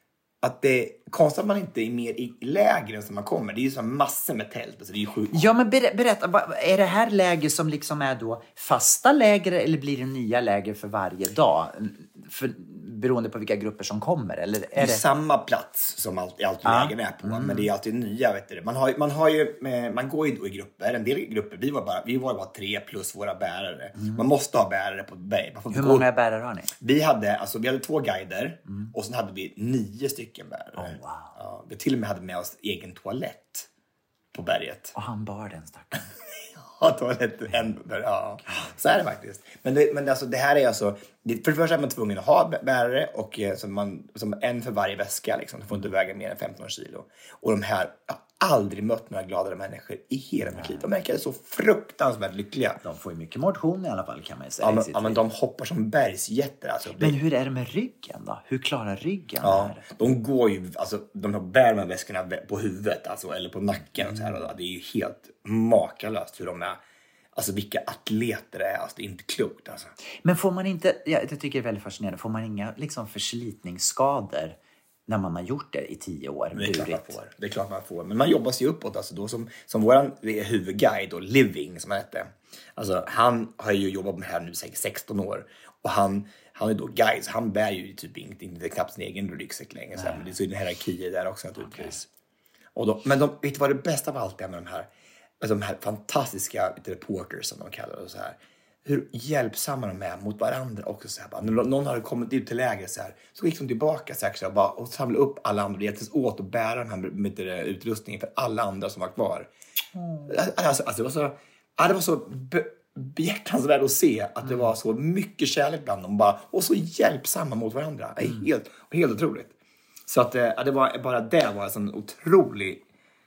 att det är konstigt att man inte är mer i lägren som man kommer. Det är ju så massor med tält. Alltså det är ju sjukt. Ja, men ber- berätta. Är det här läger som liksom är då fasta läger eller blir det nya läger för varje dag? För, beroende på vilka grupper som kommer? Eller är det är det samma plats som alltid, alltid ah. lägren är på. Mm. Men det är alltid nya, vet du. Man, har, man, har ju, man går ju då i grupper. En del grupper, vi var bara, vi var bara tre plus våra bärare. Mm. Man måste ha bärare på berg. Hur många bärare har ni? Vi hade, alltså, vi hade två guider. Mm. Och sen hade vi nio stycken bärare. Oh, wow. Ja, vi till och med hade med oss egen toalett på berget. Och han bar den stackaren. Ja, toaletten. Ja, så är det faktiskt. Men, det, men alltså, det här är alltså... Det, för det första är man tvungen att ha bärare och som, man, som en för varje väska. Liksom. Du får inte väga mer än femton kilo. Och de här... Jag har aldrig mött några gladare människor i hela mitt liv. De verkar så fruktansvärt lyckliga. De får ju mycket motion i alla fall, kan man ju säga. Ja, men, ja, men de hoppar som bergsjätter. Alltså. Men hur är det med ryggen då? Hur klarar ryggen ja, här? De går ju... Alltså, de har bär med väskorna på huvudet. Alltså, eller på nacken. Och så här. Det är ju helt makalöst hur de är... Alltså vilka atleter det är. Alltså, det är inte klokt alltså. Men får man inte... Ja, jag tycker det är väldigt fascinerande. Får man inga liksom, förslitningsskador när man har gjort det i tio år? Det är klart man får. Det är klart man får. Men man jobbar sig uppåt. Alltså, då som, som våran huvudguide och Living som han hette. Alltså, han har ju jobbat med det här nu säkert sexton år. Och han, han är då guide. Så han bär ju typ inte, inte knappt sin egen ryggsäck längre. Så här, men det är så en hierarki där också naturligtvis. Okay. Och då, men de, vet du vad det bästa av allt är med de här... Alltså de här fantastiska reporters som de kallar det så här. Hur hjälpsamma de är mot varandra också så här. Bara, när någon hade kommit ut till läger så här. Så gick de tillbaka så här, så här, bara, och samlade upp alla andra. Det hjälptes åt att bära den här med det, utrustningen för alla andra som var kvar. Mm. Alltså, alltså det var så, ja, det var så be, behjärtansvärt att se att mm. det var så mycket kärlek bland dem. Bara, och så hjälpsamma mot varandra. Det är mm. helt, helt otroligt. Så att ja, det var, bara det var en sån otrolig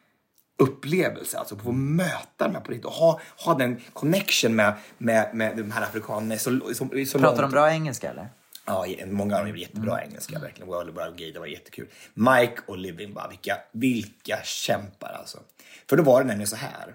upplevelse, alltså på att möta dem på riktigt och ha, ha den connection med, med, med de här afrikanerna. Så, så, så pratar de bra engelska eller? Ja, många av dem är jättebra mm. engelska, verkligen. Våra, våra guider var jättekul. Mike och Living, bara, vilka, vilka kämpar alltså. För då var det nämligen så här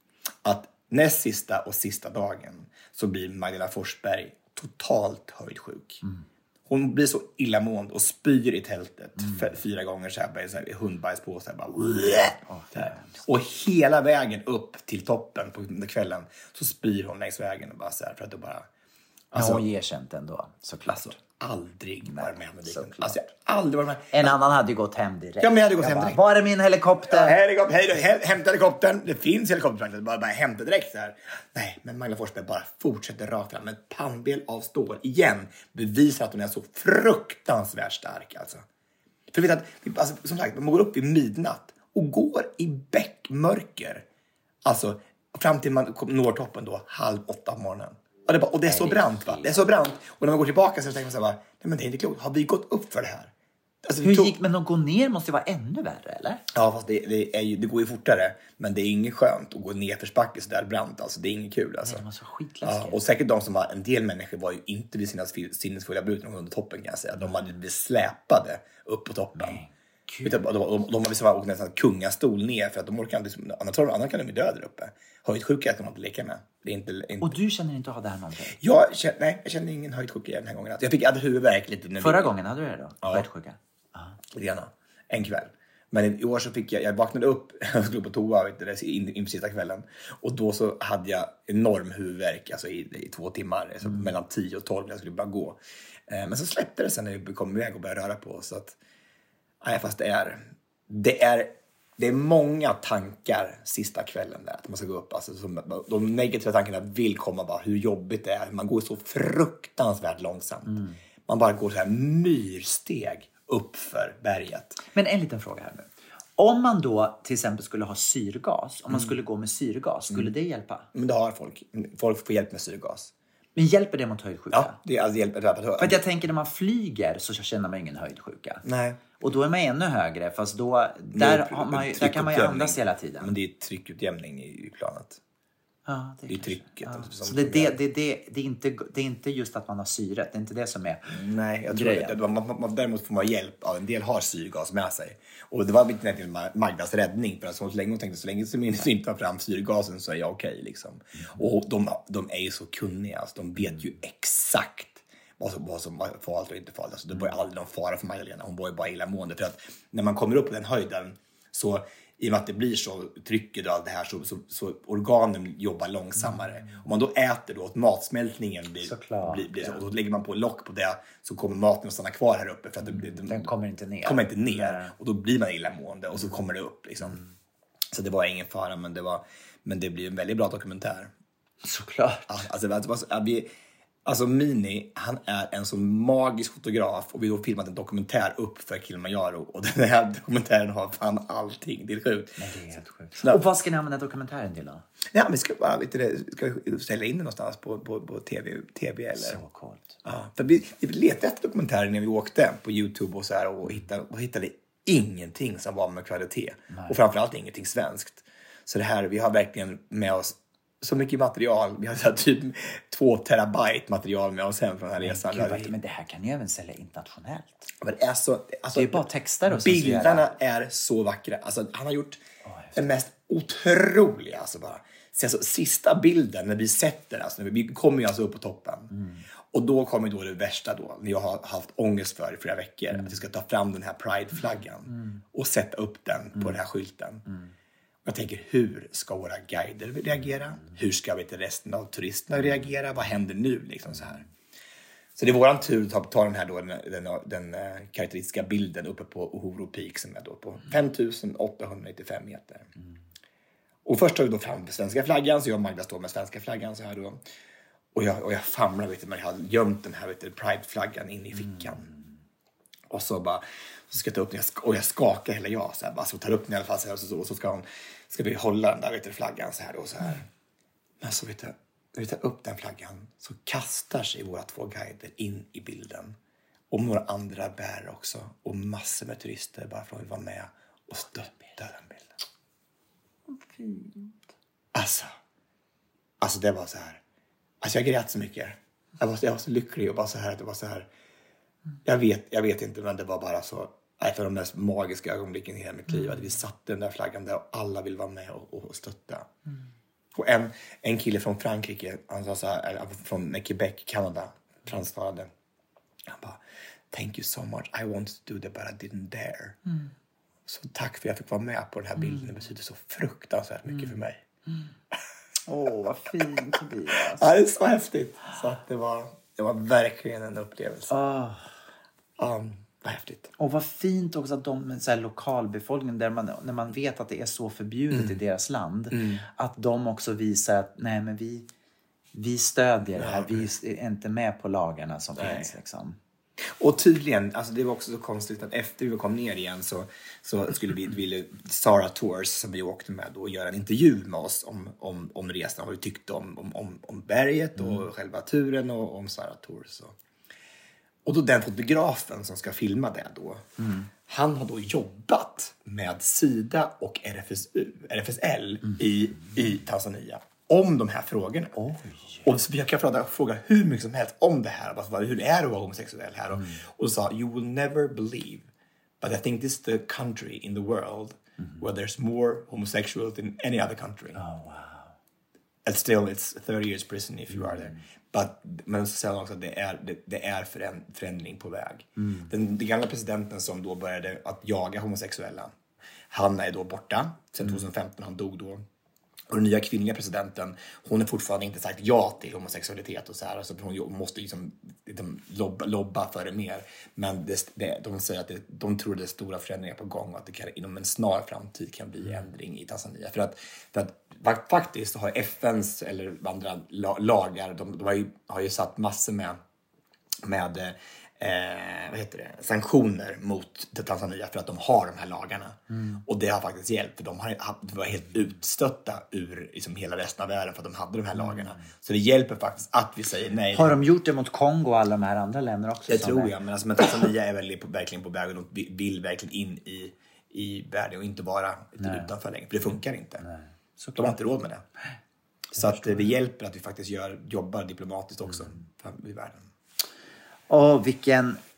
att näst sista och sista dagen så blir Magdalena Forsberg totalt höjdsjuk. Mm. Hon blir så illamående och spyr i tältet mm. fyra gånger så här, så här hundbajs på sig bara. Oh, så här. Och hela vägen upp till toppen på kvällen så spyr hon längs vägen och bara så här, för att det bara alltså, hon ger sig inte ändå, såklart. Alltså, aldrig varit med om det. Alltså, jag aldrig varit med. En annan hade ju gått hem direkt. Ja, men jag hade gått jag hem direkt. Bara, var är min helikopter? Ja, helikopter, hej då, he- hämta helikoptern. Det finns helikopter, bara, bara hämta direkt så här. Nej, men Magdalena Forsberg bara fortsätter rakt fram med ett pannben av stål igen. Bevisar att hon är så fruktansvärt stark alltså. För vet att, alltså, som sagt, man går upp i midnatt och går i bäckmörker. Alltså, fram till man når toppen då, halv åtta på morgonen. Och det, bara, och det är så brant va? Det är så brant. Och när man går tillbaka så tänker man så här bara, nej men det är inte klokt. Har vi gått upp för det här? Alltså, Hur tog... gick, men att gå ner måste ju vara ännu värre, eller? Ja, fast det, det, är ju, det går ju fortare. Men det är inget skönt att gå ner för spacke så där brant. Alltså, det är inget kul. Alltså. Nej, det var så skitläskigt. Ja, och säkert de som var, en del människor var ju inte vid sina sinnesfulla bruk under toppen kan jag säga. De hade blivit släpade upp på toppen. Nej. De, de, de, de har liksom åkt nästan kungastol ner för att de orkar inte, annars, annars kan de bli döda där uppe. Höjdsjuka kan man inte leka med. Det är inte, inte... Och du känner inte att ha det här någonting? Jag känner, nej, jag känner ingen höjdsjuka den här gången. Jag fick hade huvudvärk lite. När Förra vi... gången hade du det då? Ja. Höjdsjuka? Lite grann. En kväll. Men i år så fick jag, jag vaknade upp, jag skulle på toa inför sista kvällen. Och då så hade jag enorm huvudvärk alltså i, i två timmar. Alltså mm. mellan tio och tolv, jag skulle bara gå. Eh, men så släppte det sen när vi kom iväg och började röra på oss. Så att, nej, fast det är, det är, det är många tankar sista kvällen där. Att man ska gå upp. Alltså, som, de negativa tankarna vill komma bara hur jobbigt det är. Man går så fruktansvärt långsamt. Mm. Man bara går så här myrsteg upp för berget. Men en liten fråga här nu. Om man då till exempel skulle ha syrgas, om man mm. skulle gå med syrgas, skulle mm. det hjälpa? Men det har folk. Folk får hjälp med syrgas. Men hjälper det mot höjdsjuka? Ja, det alltså hjälper. För att jag tänker när man flyger så känner man ingen höjdsjuka. Nej. Och då är man ännu högre, fast då där, har man ju, där kan man ju andas hela tiden. Men det är tryckutjämning i planet. Ja, det är, det är trycket. Ja. Så det, det, det, det, det, är inte, det är inte just att man har syret. Det är inte det som är nej, jag tror det. Man, man, man, däremot får man hjälp av en del har syrgas med sig. Och det var inte Magdas räddning. För att så länge hon tänkte så länge som inte inte tar fram syrgasen så är jag okej. Okay, liksom. Och de, de är ju så kunniga. Alltså, de vet ju exakt vad som, vad som var farligt och inte farligt. Alltså, det var ju aldrig någon fara för Magdalena. Hon var ju bara illamående. För att när man kommer upp på den höjden så i och med att det blir så trycket och allt det här så, så, så organen jobbar långsammare. Mm. Om man då äter då att matsmältningen blir, Såklart, blir, blir ja. och då lägger man på lock på det så kommer maten att stanna kvar här uppe för att det, det, den kommer inte ner. Kommer inte ner och då blir man illamående och så kommer det upp liksom. Mm. Så det var ingen fara men det var men det blir en väldigt bra dokumentär. Såklart. Alltså, alltså, vi, alltså Mini, han är en så magisk fotograf och vi har filmat en dokumentär upp för Kilimanjaro och den här dokumentären har fan allting. Det är sjukt. Men det är helt sjukt. Så, och vad ska ni använda dokumentären till då? Ja, vi ska bara vet du, ska sälja in den någonstans på, på, på tv, tv eller. Så coolt. Ja, för vi, vi letade efter dokumentären när vi åkte på YouTube och så här och hittade, och hittade ingenting som var med kvalitet. Nej. Och framförallt ingenting svenskt. Så det här, vi har verkligen med oss så mycket material. Vi har så här, typ två terabyte material med oss hem från den här resan. Men, Gud, men det här kan ju även sälja internationellt. Men det är så, alltså, det är bara texter och bilderna är så vackra. Alltså, han har gjort oh, den mest otroliga. Alltså, bara. Så, alltså, sista bilden när vi sätter, alltså, när vi kommer ju alltså upp på toppen. Mm. Och då kommer då det värsta då. När jag har haft ångest för i flera veckor. Mm. Att vi ska ta fram den här Pride-flaggan. Mm. Och sätta upp den mm. på den här skylten. Mm. Jag tänker, hur ska våra guider reagera? Mm. Hur ska vi till resten av turisterna reagera? Vad händer nu? Liksom så här. Så det är våran tur att ta, ta den här då, den, den, den uh, karaktäristiska bilden uppe på Uhuru Peak som är då på fem tusen åttahundranittiofem meter. Mm. Och först tar vi då fram svenska flaggan, så jag och Magda står med svenska flaggan så här då. Och jag, och jag famlar, vet du, man hade gömt den här vet du, Pride-flaggan in i fickan. Mm. Och så bara, så ska jag ta upp den och jag skakar hela jag så här, bara så tar upp den i alla fall så här, och så, och så ska hon, ska vi hålla den där vet du, flaggan så här och så här. Men så vet du, när vi tar upp den flaggan så kastar sig våra två guider in i bilden. Och några andra bär också. Och massor med turister bara för att vara med och stötta den bilden. Fint. Alltså, alltså det var så här. Alltså jag grät så mycket. Jag var, jag var så lycklig och bara så här. Det var så här. Jag vet, jag vet inte, men det var bara så. Ett av de mest magiska ögonblicken i hela mitt liv. Mm. Att vi satte den där flaggan där och alla vill vara med och, och stötta. Mm. Och en, en kille från Frankrike, han sa så här, från Quebec, Kanada, transtalade. Han bara, thank you so much. I wanted to do that but I didn't dare. Mm. Så tack för att jag fick vara med på den här bilden. Mm. Det betyder så fruktansvärt mycket mm. för mig. Åh, mm. oh, vad fint Tobias. Ja, det är så häftigt. Så att det var, det var verkligen en upplevelse. Oh. Um, vad häftigt. Och vad fint också att de, så här, lokalbefolkningen, där man, när man vet att det är så förbjudet mm. i deras land, mm. att de också visar att nej, men vi, vi stödjer det här. Vi är inte med på lagarna som nej. finns liksom. Och tydligen, alltså det var också så konstigt att efter vi kom ner igen så, så skulle vi ville Sara Tours som vi åkte med då göra en intervju med oss om, om, om resan och vad vi tyckte om, om, om, om berget och mm. själva turen och om Sara Tours. Och, och då den fotografen som ska filma det då, mm. han har då jobbat med SIDA och R F S U, R F S L mm. i, i Tanzania om de här frågorna. Oj. Och så jag kan fråga, fråga hur mycket som helst om det här. Alltså, hur är det att vara homosexuell här? Mm. Och då sa, you will never believe, but I think this is the country in the world mm. where there's more homosexuals than any other country. Oh, wow. And still it's thirty years prison if you are there. But, men så säger han också att det är, det, det är förändring på väg. Mm. Den, den gamla presidenten som då började att jaga homosexuella, han är då borta sedan mm. tjugohundrafemton, han dog då. Och den nya kvinnliga presidenten, hon har fortfarande inte sagt ja till homosexualitet och så här. Alltså hon måste liksom, liksom lobba, lobba för det mer. Men det, det, de säger att det, de tror att det är stora förändringar på gång och att det kan, inom en snar framtid kan bli ändring i Tanzania. För att, för att faktiskt har F N:s eller andra lagar, de, de har, ju, har ju satt massor med, med Eh, vad heter det? sanktioner mot Tanzania för att de har de här lagarna. Mm. Och det har faktiskt hjälpt, för de, har, de var helt utstötta ur liksom, hela resten av världen för att de hade de här lagarna. Mm. Så det hjälper faktiskt att vi säger nej. Har de gjort det mot Kongo och alla de här andra länderna också? Det tror jag, men, alltså, men Tanzania är väldigt, verkligen på väg och de vill verkligen in i, i världen och inte bara utanför längre. För det funkar inte. Nej. De har inte råd med det. Nej. Så att det hjälper att vi faktiskt gör, jobbar diplomatiskt också mm. i världen. Och vilken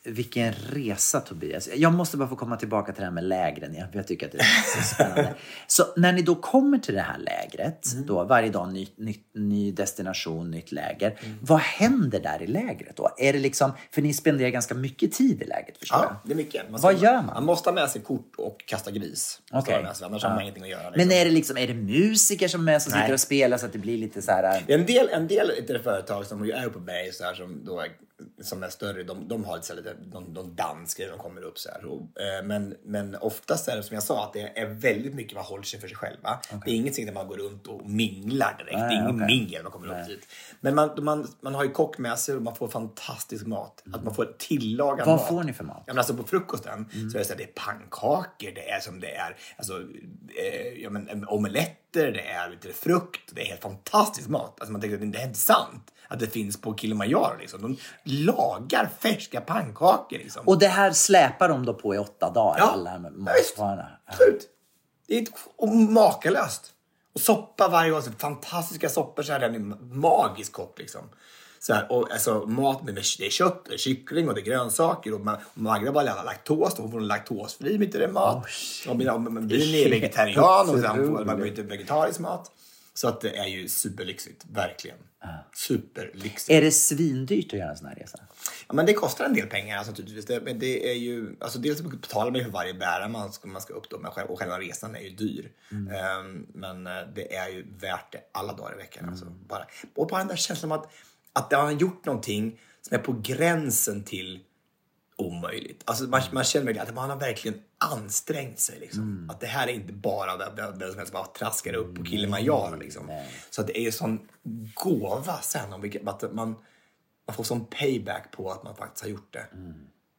vilken resa, Tobias. Jag måste bara få komma tillbaka till det här med lägren. Ja, för jag tycker att det är så spännande. Så när ni då kommer till det här lägret, mm. då, varje dag ny, ny, ny destination, nytt läger. Mm. Vad händer där i lägret då? Är det liksom, för ni spenderar ganska mycket tid i lägret, förstår ja, jag. det är mycket. Man vad gör man? Man måste ha med sig kort och kasta gris. Okay. Med sig, annars ja. har man ingenting att göra. Liksom. Men är det, liksom, är det musiker som, är, som sitter och spelar så att det blir lite så här... En del, en del är företag som är uppe på berg så här, som då är, som är större, de, de har lite, lite de, de danskar de kommer upp så här. Och, eh, men, men oftast är det som jag sa att det är väldigt mycket man håller sig för sig själva. Okay. Det är ingenting där man går runt och minglar direkt. Nej, det är ingen okay. mingel när man kommer Nej. upp dit. Men man, man, man har ju kock med sig och man får fantastisk mat. Mm. Att man får tillagad Vad mat. Vad får ni för mat? Ja, men alltså på frukosten mm. så är det, så här, det är pannkakor, det är som det är alltså, eh, ja, men, omeletter, det är lite frukt, det är helt fantastisk mat. Alltså man tänker att det är inte sant att det finns på Kilimanjaro liksom. De lagar färska pannkakor liksom. Och det här släpar de då på i åtta dagar, ja, alla med matvarorna. Ja, det är och makalöst. Och soppa varje gång, så fantastiska soppor så här, den är magisk kopp liksom. Så här, och alltså mat med det är kött, det är kyckling och det är grönsaker och man och Magda bara lämnar laktos och hon får en laktosfri mitt i det mat. Oh, och mina, man blir vegetarian och sen får man inte vegetarisk mat. Så att det är ju superlyxigt, verkligen. Uh. Superlyxigt. Är det svindyrt att göra en sån här resa? Ja, men det kostar en del pengar alltså, naturligtvis. Det, men det är ju, alltså dels betalar man ju för varje bärare man ska, man ska upp då, men själv, och själva resan är ju dyr. Mm. Um, men det är ju värt det alla dagar i veckan. Mm. Alltså, bara. Och bara den där känslan att, att det har gjort någonting som är på gränsen till omöjligt. Alltså man, man känner att man har verkligen ansträngt sig liksom. Mm. Att det här är inte bara det, det, det som helst bara traskar upp på Kilimanjaro liksom. Mm. Så att det är ju sån gåva sen om vilket, att man, man får sån payback på att man faktiskt har gjort det. Mm.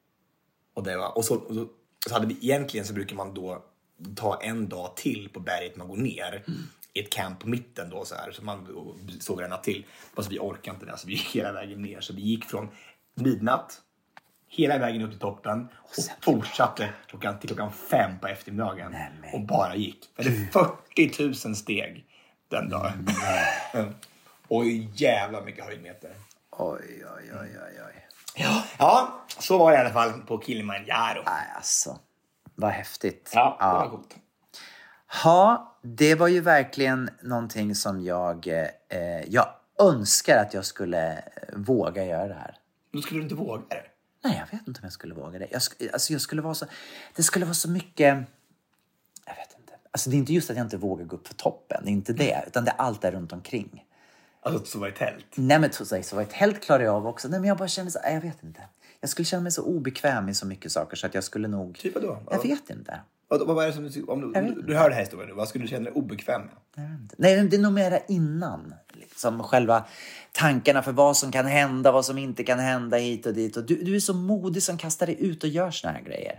Och det var och så, och så, så hade vi egentligen så brukar man då ta en dag till på berget man går ner. Mm. I ett camp på mitten då så här så man såg en natt till. Fast vi orkade inte det så vi gick hela vägen ner så vi gick från midnatt hela vägen upp till toppen och fortsatte klockan till klockan fem på eftermiddagen. Nej, och bara gick. Det är fyrtio tusen steg den dagen. Mm. Och jävla mycket höjdmeter. Oj, oj, oj, oj, oj. Ja, ja, så var det i alla fall på Kilimanjaro. Nej, alltså. Vad häftigt. Ja, det var coolt. Ja, det var ju verkligen någonting som jag... Eh, jag önskar att jag skulle våga göra det här. Då skulle du inte våga det? Nej, jag vet inte om jag skulle våga det. Jag, alltså jag skulle vara så... Det skulle vara så mycket... Jag vet inte. Alltså det är inte just att jag inte vågar gå upp för toppen. Det är inte det. Utan det är allt där runt omkring. Alltså så var ett tält? Nej, men så, så var ett tält klarar jag av också. Nej, men jag bara känner så... Jag vet inte. Jag skulle känna mig så obekväm i så mycket saker så att jag skulle nog... Typ då? Jag vet inte. Vad, vad är det som du... Om du, du, du hör det här historien nu. Vad skulle du känna dig obekväm med? Nej, det är nog mera innan. Liksom själva tankarna för vad som kan hända, vad som inte kan hända hit och dit. Och du, du är så modig som kastar dig ut och gör såna här grejer.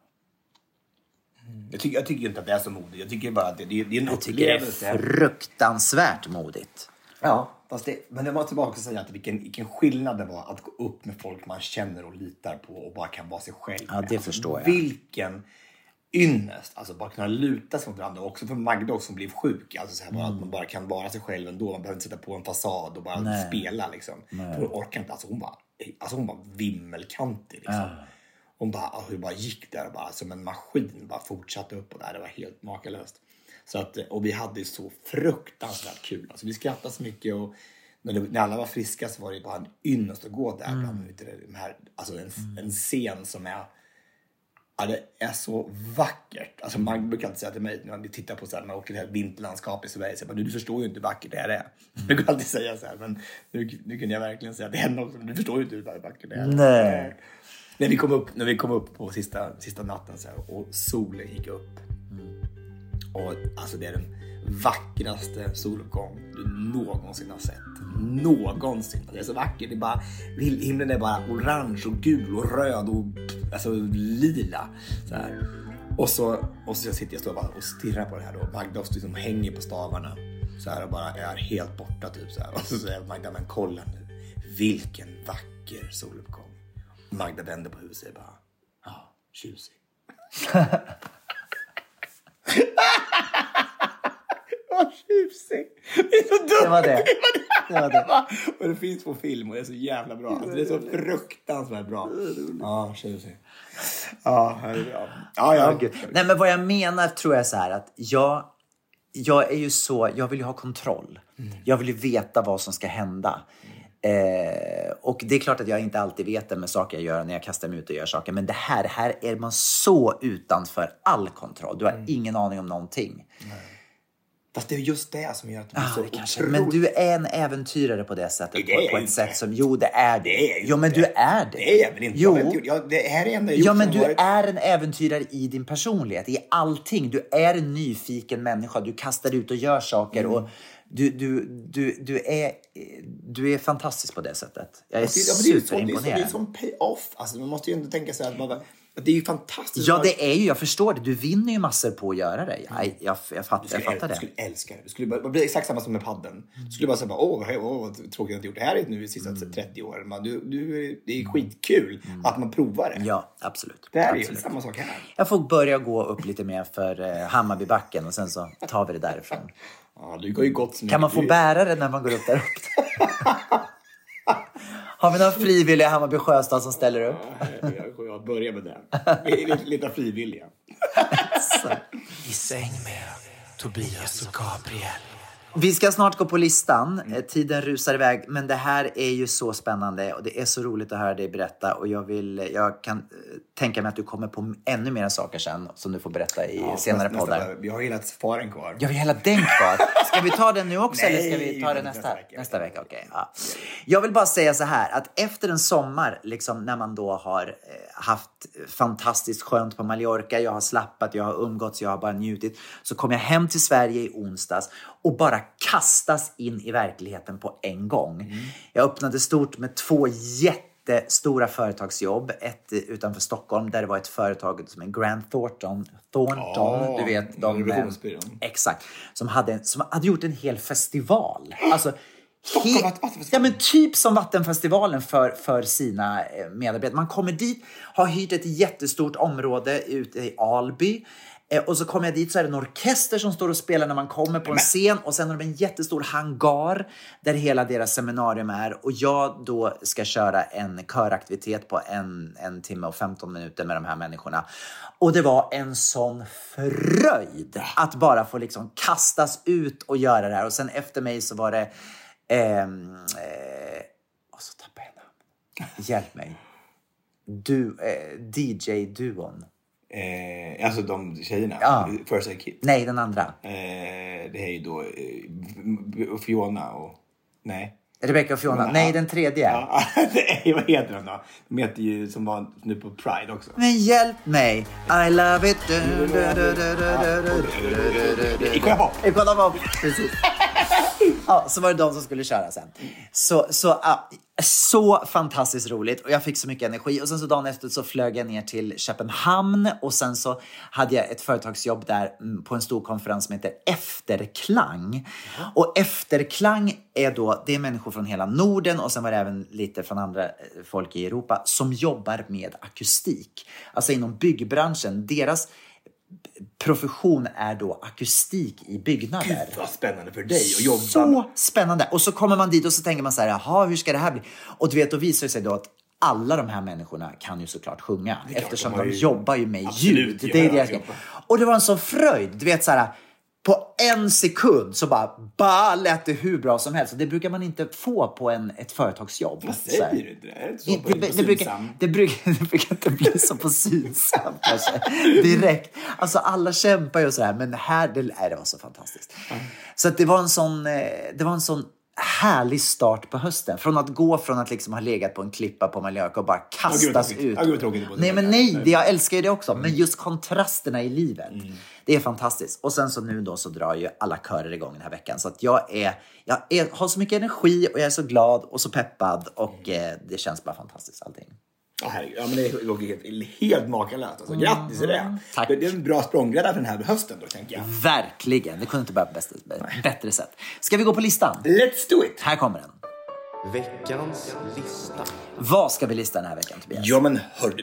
Mm. Jag, tycker, jag tycker inte att det är så modigt. Jag tycker bara att det, det, det är en jag upplevelse. Det är fruktansvärt modigt. Ja, fast det, men det var tillbaka och säga att vilken, vilken skillnad det var att gå upp med folk man känner och litar på och bara kan vara sig själv. Ja, det alltså, förstår jag. Vilken ynnest, alltså bara kunna luta sig mot varandra. Också för Magda också som blev sjuk. Alltså så här, mm. bara, att man bara kan vara sig själv ändå. Man behöver inte sätta på en fasad och bara Nej. spela liksom. Nej. Hon orkar inte, alltså hon bara, alltså hon bara vimmelkantig liksom. Mm. Hon bara, alltså, hon bara gick där och bara som en maskin bara fortsatte upp och där. Det var helt makalöst. Så att, och vi hade så fruktansvärt kul. Alltså vi skrattade så mycket och när, det, när alla var friska så var det bara en ynnest att gå där. Mm. Bland, vet du, de här, alltså en, mm. en scen som är ja, det är så vackert. Alltså man brukar alltid säga till mig när man tittar på så här, när man åker det här vinterlandskapet i Sverige så bara, du förstår ju inte hur vackert det här är. Mm. Jag kan alltid säga så här, men nu, nu kan jag verkligen säga att det är något som du förstår ju inte hur vackert det är. Nej. När vi kom upp, när vi kom upp på sista, sista natten så här, och solen gick upp. Mm. Och alltså det är den vackraste soluppgång du någonsin har sett. Någonsin. Det är så vackert. Det är bara, himlen är bara orange och gul och röd och alltså lila. Så här. Och så, och så sitter jag stå och stirrar på det här då. Magda liksom hänger på stavarna. Så här och bara är helt borta typ så här. Och så säger Magda, men kolla nu. Vilken vacker soluppgång. Magda vänder på huvudet och bara, ja, tjusig. Vad tjusig. Det är så dumt. Det var det. Det var det. Och det finns på film och det är så jävla bra. Alltså, det är så fruktansvärt bra. Ja, tjusig. Ja, det är bra. Ja, ja. Oh, nej, men vad jag menar tror jag så här att jag, jag är ju så, jag vill ju ha kontroll. Mm. Jag vill ju veta vad som ska hända. Eh, och det är klart att jag inte alltid vet det med saker jag gör när jag kastar mig ut och gör saker. Men det här, här är man så utanför all kontroll. Du har mm. ingen aning om någonting. Nej. Fast det är just det som gör att du blir ah, så det kanske. Men du är en äventyrare på det sättet. Det är på, på ett inte. sätt som, jo det är det. Det är jo men du är det. Det är jag väl inte. Jo. Jag, jag, det här är enda jag ja men du varit... är en äventyrare i din personlighet. I allting. Du är en nyfiken människa. Du kastar ut och gör saker. Mm. Och du, du, du, du, är, du är fantastisk på det sättet. Jag är superimponerad. Det är ju som pay-off. Alltså, man måste ju inte tänka sig att man... Det är ju fantastiskt. Ja, det är ju, jag förstår det. Du vinner ju massor på att göra det. Jag, jag, jag, fatt, jag fattar det. Du skulle älska det. Du skulle bara, det blir exakt samma som med padden. Du skulle bara säga, åh, åh, åh vad tråkigt att jag inte gjort det här nu de sista mm. trettio åren. Man, du, du, det är skitkul mm. att man provar det. Ja, absolut. Det är absolut. ju samma sak här. Jag får börja gå upp lite mer för eh, Hammarbybacken och sen så tar vi det därifrån. Ja, du går ju gott så kan man få bära det när man går upp där upp? Har vi några frivilliga Hammarby Sjöstad som ställer upp? Jag, jag börjar med det. Lite, lite frivilliga. I säng med Tobias och Gabriel. Vi ska snart gå på listan. Tiden rusar iväg. Men det här är ju så spännande. Och det är så roligt att höra dig berätta. Och jag, vill, jag kan tänka mig att du kommer på ännu mer saker sen. Som du får berätta i ja, senare nästa, poddar. Nästa, vi har hela faren kvar. Ja, vi har hela den kvar. Ska vi ta den nu också? Nej, eller ska vi ta den nästa, nästa vecka? Nästa vecka, okej. Okay. Ja. Jag vill bara säga så här. Att efter en sommar, liksom, när man då har eh, haft fantastiskt skönt på Mallorca. Jag har slappat, jag har umgåtts, jag har bara njutit. Så kom jag hem till Sverige i onsdags. Och bara kastas in i verkligheten på en gång. Mm. Jag öppnade stort med två jättestora företagsjobb. Ett utanför Stockholm där det var ett företag som är Grant Thornton. Thornton, oh, du vet. De, exakt. Som hade, som hade gjort en hel festival. Alltså, he, ja, men typ som Vattenfestivalen för, för sina medarbetare. Man kommer dit, har hyrt ett jättestort område ute i Alby. Och så kommer jag dit så är det en orkester som står och spelar när man kommer på en scen. Och sen har de en jättestor hangar där hela deras seminarium är. Och jag då ska köra en köraktivitet på en, en timme och femton minuter med de här människorna. Och det var en sån fröjd att bara få liksom kastas ut och göra det här. Och sen efter mig så var det... Eh, eh, och så tappade jag namn. Hjälp mig. Du, eh, D J-duon. Eh, alltså de tjejerna. Ja. First Aid Kit. Nej, den andra. Eh, det är ju då eh, Fiona och... Nej. Rebecca och Fiona. Men, nej, ja. Den tredje. Ja, det är, vad heter de då? De heter ju som var nu på Pride också. Men hjälp mig. I love it. Ikola Pop. Ikola Pop. Precis. Ja, så var det de som skulle köra sen. Så, så, ja, så fantastiskt roligt. Och jag fick så mycket energi. Och sen så dagen efter så flög jag ner till Köpenhamn. Och sen så hade jag ett företagsjobb där på en stor konferens som heter Efterklang. Och Efterklang är då, det är människor från hela Norden. Och sen var det även lite från andra folk i Europa som jobbar med akustik. Alltså inom byggbranschen. Deras profession är då akustik i byggnader. Gud, vad spännande för dig att jobba. Så spännande. Och så kommer man dit och så tänker man så här, jaha, hur ska det här bli? Och du vet, då visar det sig då att alla de här människorna kan ju såklart sjunga. Eftersom de, de ju... jobbar ju med ljud. Det är det jag ska... Och det var en sån fröjd. Du vet så här, på en sekund så bara, bara lät det hur bra som helst. Och det brukar man inte få på en, ett företagsjobb. Vad säger du inte? Det, det, det, det, brukar, det, brukar, det brukar inte bli så på Synsam kanske. Direkt. Alltså alla kämpar ju och sådär. Men här, det, nej, det var så fantastiskt. Mm. Så att det var en sån, det var en sån härlig start på hösten. Från att gå från att liksom ha legat på en klippa på Mallorca och bara kastas oh, ut. Oh, tråkigt. Nej men nej, det, jag älskar ju det också. Mm. Men just kontrasterna i livet. Mm. Det är fantastiskt. Och sen så nu då så drar ju alla körer igång den här veckan. Så att jag är, jag är, har så mycket energi och jag är så glad och så peppad. Och mm. eh, det känns bara fantastiskt allting. Oh, herregud. Ja, men det är helt, helt makalöst. Alltså, mm. Grattis till det. Tack. Det är en bra språngbräda för den här hösten då, tänker jag. Verkligen. Det kunde inte börja på bästa, bättre sätt. Ska vi gå på listan? Let's do it. Här kommer den. Veckans lista. Vad ska vi lista den här veckan, Tobias? Ja, men hörde du.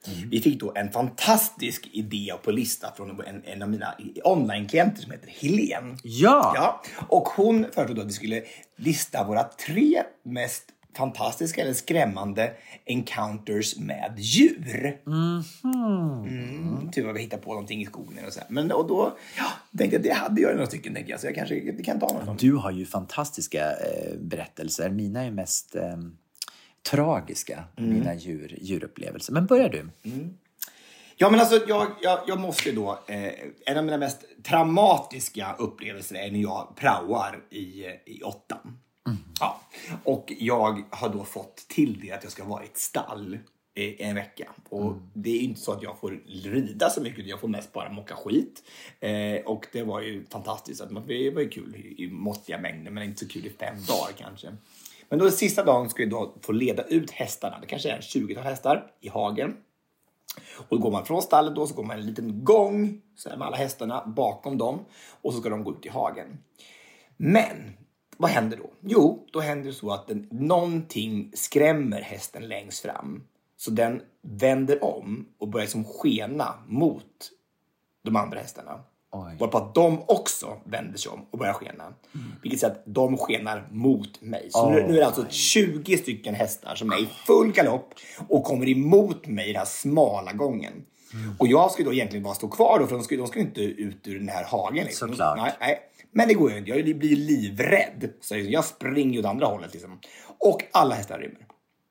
Mm. Vi fick då en fantastisk idé på lista från en, en av mina online-klienter som heter Helene. Ja! ja! Och hon föreslog då att vi skulle lista våra tre mest fantastiska eller skrämmande encounters med djur. Mm-hmm. Mm, typ att vi hittar på någonting i skogen och så här. Men och då ja, tänkte jag, det hade jag några stycken, tänkte jag. Så jag kanske det kan ta något. Du har ju fantastiska eh, berättelser. Mina är mest eh, tragiska, mm. mina djur, djurupplevelser. Men börjar du? Mm. Ja, men alltså jag, jag, jag måste då, eh, en av mina mest traumatiska upplevelser är när jag praoar i, i åttan. Mm. Ja. Och jag har då fått till det att jag ska vara i ett stall i en vecka. Och mm. det är inte så att jag får rida så mycket. Jag får mest bara mocka skit. Eh, och det var ju fantastiskt. Att man, det var ju kul i, i måttliga mängder. Men inte så kul i fem dagar kanske. Men då sista dagen ska jag då få leda ut hästarna. Det kanske är tjugotal hästar i hagen. Och då går man från stallet då, så går man en liten gång så här med alla hästarna bakom dem. Och så ska de gå ut i hagen. Men vad händer då? Jo, då händer det så att den, någonting skrämmer hästen längst fram. Så den vänder om och börjar som skena mot de andra hästarna. Varpå att de också vänder sig om och börjar skena. Mm. Vilket säger att de skenar mot mig. Så nu, nu är det alltså tjugo stycken hästar som är i full galopp och kommer emot mig i den här smala gången. Mm. Och jag ska då egentligen bara stå kvar då, för de ska, de ska inte ut ur den här hagen. Liksom. Såklart. Nej, nej. Men det går ju inte. Jag blir livrädd. Så jag springer åt andra hållet liksom. Och alla hästar rymmer.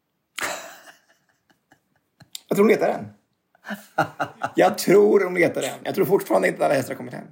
Jag tror de letar den. Jag tror de letar den. Jag tror fortfarande inte att alla hästar har kommit hem.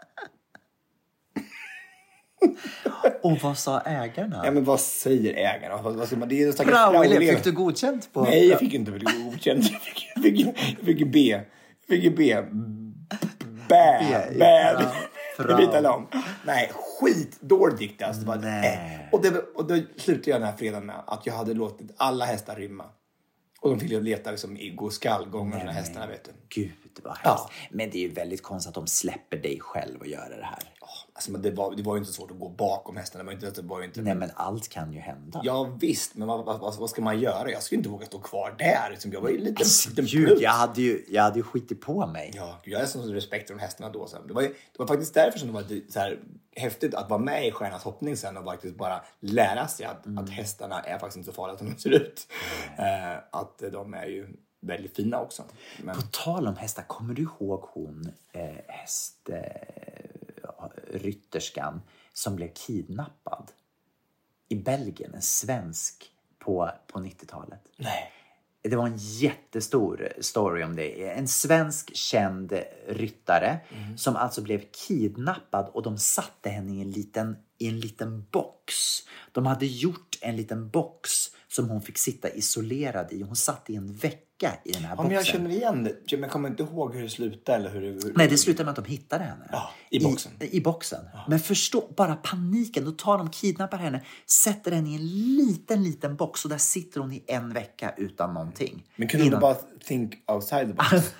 Och vad sa ägarna? Ja, men vad säger ägarna? Vad, vad, vad, det är Prao-elev, fick du godkänt på? Nej, jag fick inte godkänt. Jag fick, jag fick, jag fick B. Jag fick B. Bad. Bad. Det blir lång. Nej, skitdåligt alltså. Det var, äh. och, det, och då slutade jag den här fredagen med att jag hade låtit alla hästar rymma. Och de fick ju leta liksom, i gå skallgångar de här hästarna, vet du. Gud, vad hemskt. Ja. Men det är ju väldigt konstigt att de släpper dig själv och gör det här. Ja, alltså, men det, var, det var ju inte så svårt att gå bakom hästarna. Det var inte, det var ju inte, Nej, men allt kan ju hända. Ja, visst. Men vad, vad, vad ska man göra? Jag skulle inte våga stå kvar där. Liksom, jag var ju lite... Alltså, Gud, jag hade ju, jag hade ju skitit på mig. Ja, jag hade sån respekt för de hästarna då. Så. Det, var ju, det var faktiskt därför som det var så här häftigt att vara med i Stjärnas hoppning sen och faktiskt bara lära sig att, mm. att hästarna är faktiskt inte så farliga som de ser ut. Mm. Uh, att de är ju väldigt fina också. Men... På tal om hästar, kommer du ihåg hon eh, häst eh, rytterskan som blev kidnappad i Belgien, en svensk på, på nittiotalet? Nej. Det var en jättestor story om det. En svensk känd ryttare mm. som alltså blev kidnappad och de satte henne i en liten, i en liten box. De hade gjort en liten box som hon fick sitta isolerad i. Hon satt i en vecka i den här ja, boxen. Men jag känner igen det. Men jag kommer inte ihåg hur det slutade. Eller hur, hur, Nej, det slutade med att de hittade henne. Ja, i boxen. I, i boxen. Ja. Men förstå bara paniken. Då tar de, kidnappar henne, sätter henne i en liten, liten box. Och där sitter hon i en vecka utan någonting. Men kunde Innan... du bara think outside the box?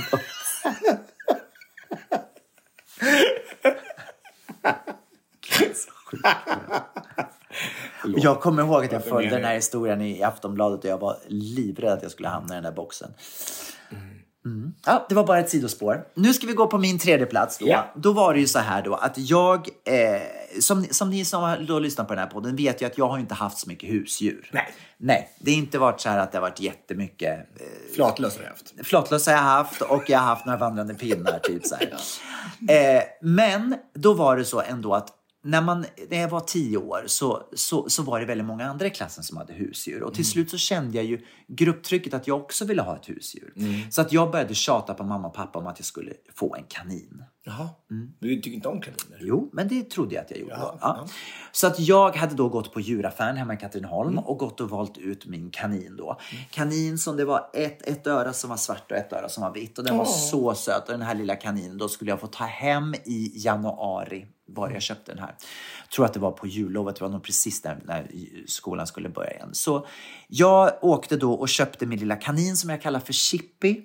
Jag kommer ihåg att jag följde den här historien i Aftonbladet och jag var livrädd att jag skulle hamna i den där boxen. Mm. Ja, det var bara ett sidospår. Nu ska vi gå på min tredje plats då. Ja. Då var det ju så här då att jag, eh, som, som ni som har då lyssnat på den här podden vet ju att jag har inte haft så mycket husdjur. Nej. Nej, det har inte varit så här att det har varit jättemycket... Eh, flatlös har jag haft. Flatlös har jag haft och jag har haft några vandrande pinnar typ så här. Eh, men då var det så ändå att När, man, när jag var tio år så, så, så var det väldigt många andra i klassen som hade husdjur. Och till mm. slut så kände jag ju grupptrycket att jag också ville ha ett husdjur. Mm. Så att jag började tjata på mamma och pappa om att jag skulle få en kanin. Jaha, mm. du tycker inte om kaniner? Jo, men det trodde jag att jag gjorde. Jaha, ja. Ja. Så att jag hade då gått på djuraffären hemma i Katrineholm mm. och gått och valt ut min kanin då. Mm. Kanin som det var ett, ett öra som var svart och ett öra som var vitt. Och den oh. var så söt. Och den här lilla kaninen då skulle jag få ta hem i januari. Var jag köpte den här. Jag tror att det var på jullovet. Det var nog precis när, när skolan skulle börja igen. Så jag åkte då och köpte min lilla kanin som jag kallar för Chippy.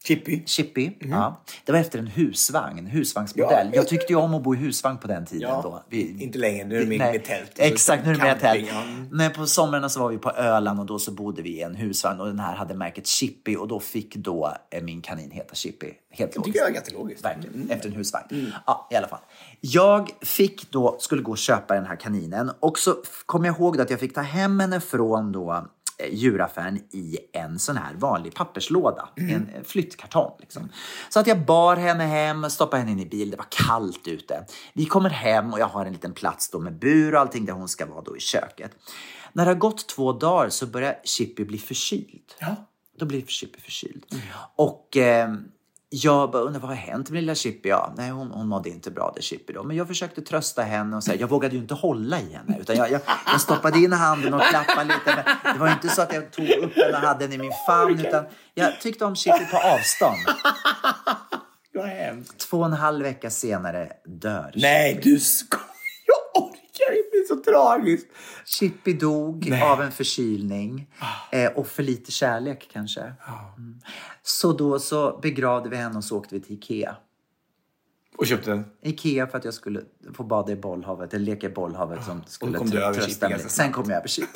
Chippy. Chippy, mm. ja. Det var efter en husvagn, husvagnsmodell. Ja. Jag tyckte ju om att bo i husvagn på den tiden. Ja, då. Vi, inte längre, nu är det med, med tält. Exakt, nu är det med tält. Ja. Men på somrarna så var vi på Öland och då så bodde vi i en husvagn och den här hade märket Chippy och då fick då min kanin heta Chippy. Helt jag tycker jag är jättelogiskt. Verkligen, mm. efter en husvagn. Mm. Ja, i alla fall. Jag fick då, skulle gå och köpa den här kaninen och så kom jag ihåg att jag fick ta hem henne från då djuraffären i en sån här vanlig papperslåda. Mm. En flyttkartong liksom. Så att jag bar henne hem, stoppade henne in i bil. Det var kallt ute. Vi kommer hem och jag har en liten plats då med bur och allting där hon ska vara då i köket. När det har gått två dagar så börjar Chippy bli förkyld. Ja. Då blir Chippy förkyld. Mm. Och eh, jag bara undrar vad har hänt med lilla Chippy? Ja, nej, hon, hon mådde inte bra det Chippy då. Men jag försökte trösta henne och säga, jag vågade ju inte hålla i henne. Utan jag, jag, jag stoppade in handen och klappade lite. Men det var inte så att jag tog upp henne och hade henne i min famn. Utan jag tyckte om Chippy på avstånd. Vad hemskt. Två och en halv vecka senare dör Chippy. Nej, du ska... Jag orkar inte, det är så tragiskt. Chippy dog nej. Av en förkylning. Eh, och för lite kärlek kanske. Mm. Så då så begravde vi henne och så åkte vi till Ikea. Och köpte den? Ikea för att jag skulle få bada i bollhavet. Eller leka i bollhavet oh. som skulle kom trö- över trösta mig. Sen kom jag över Chippy.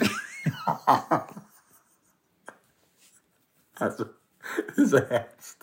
Alltså, det är så hemskt.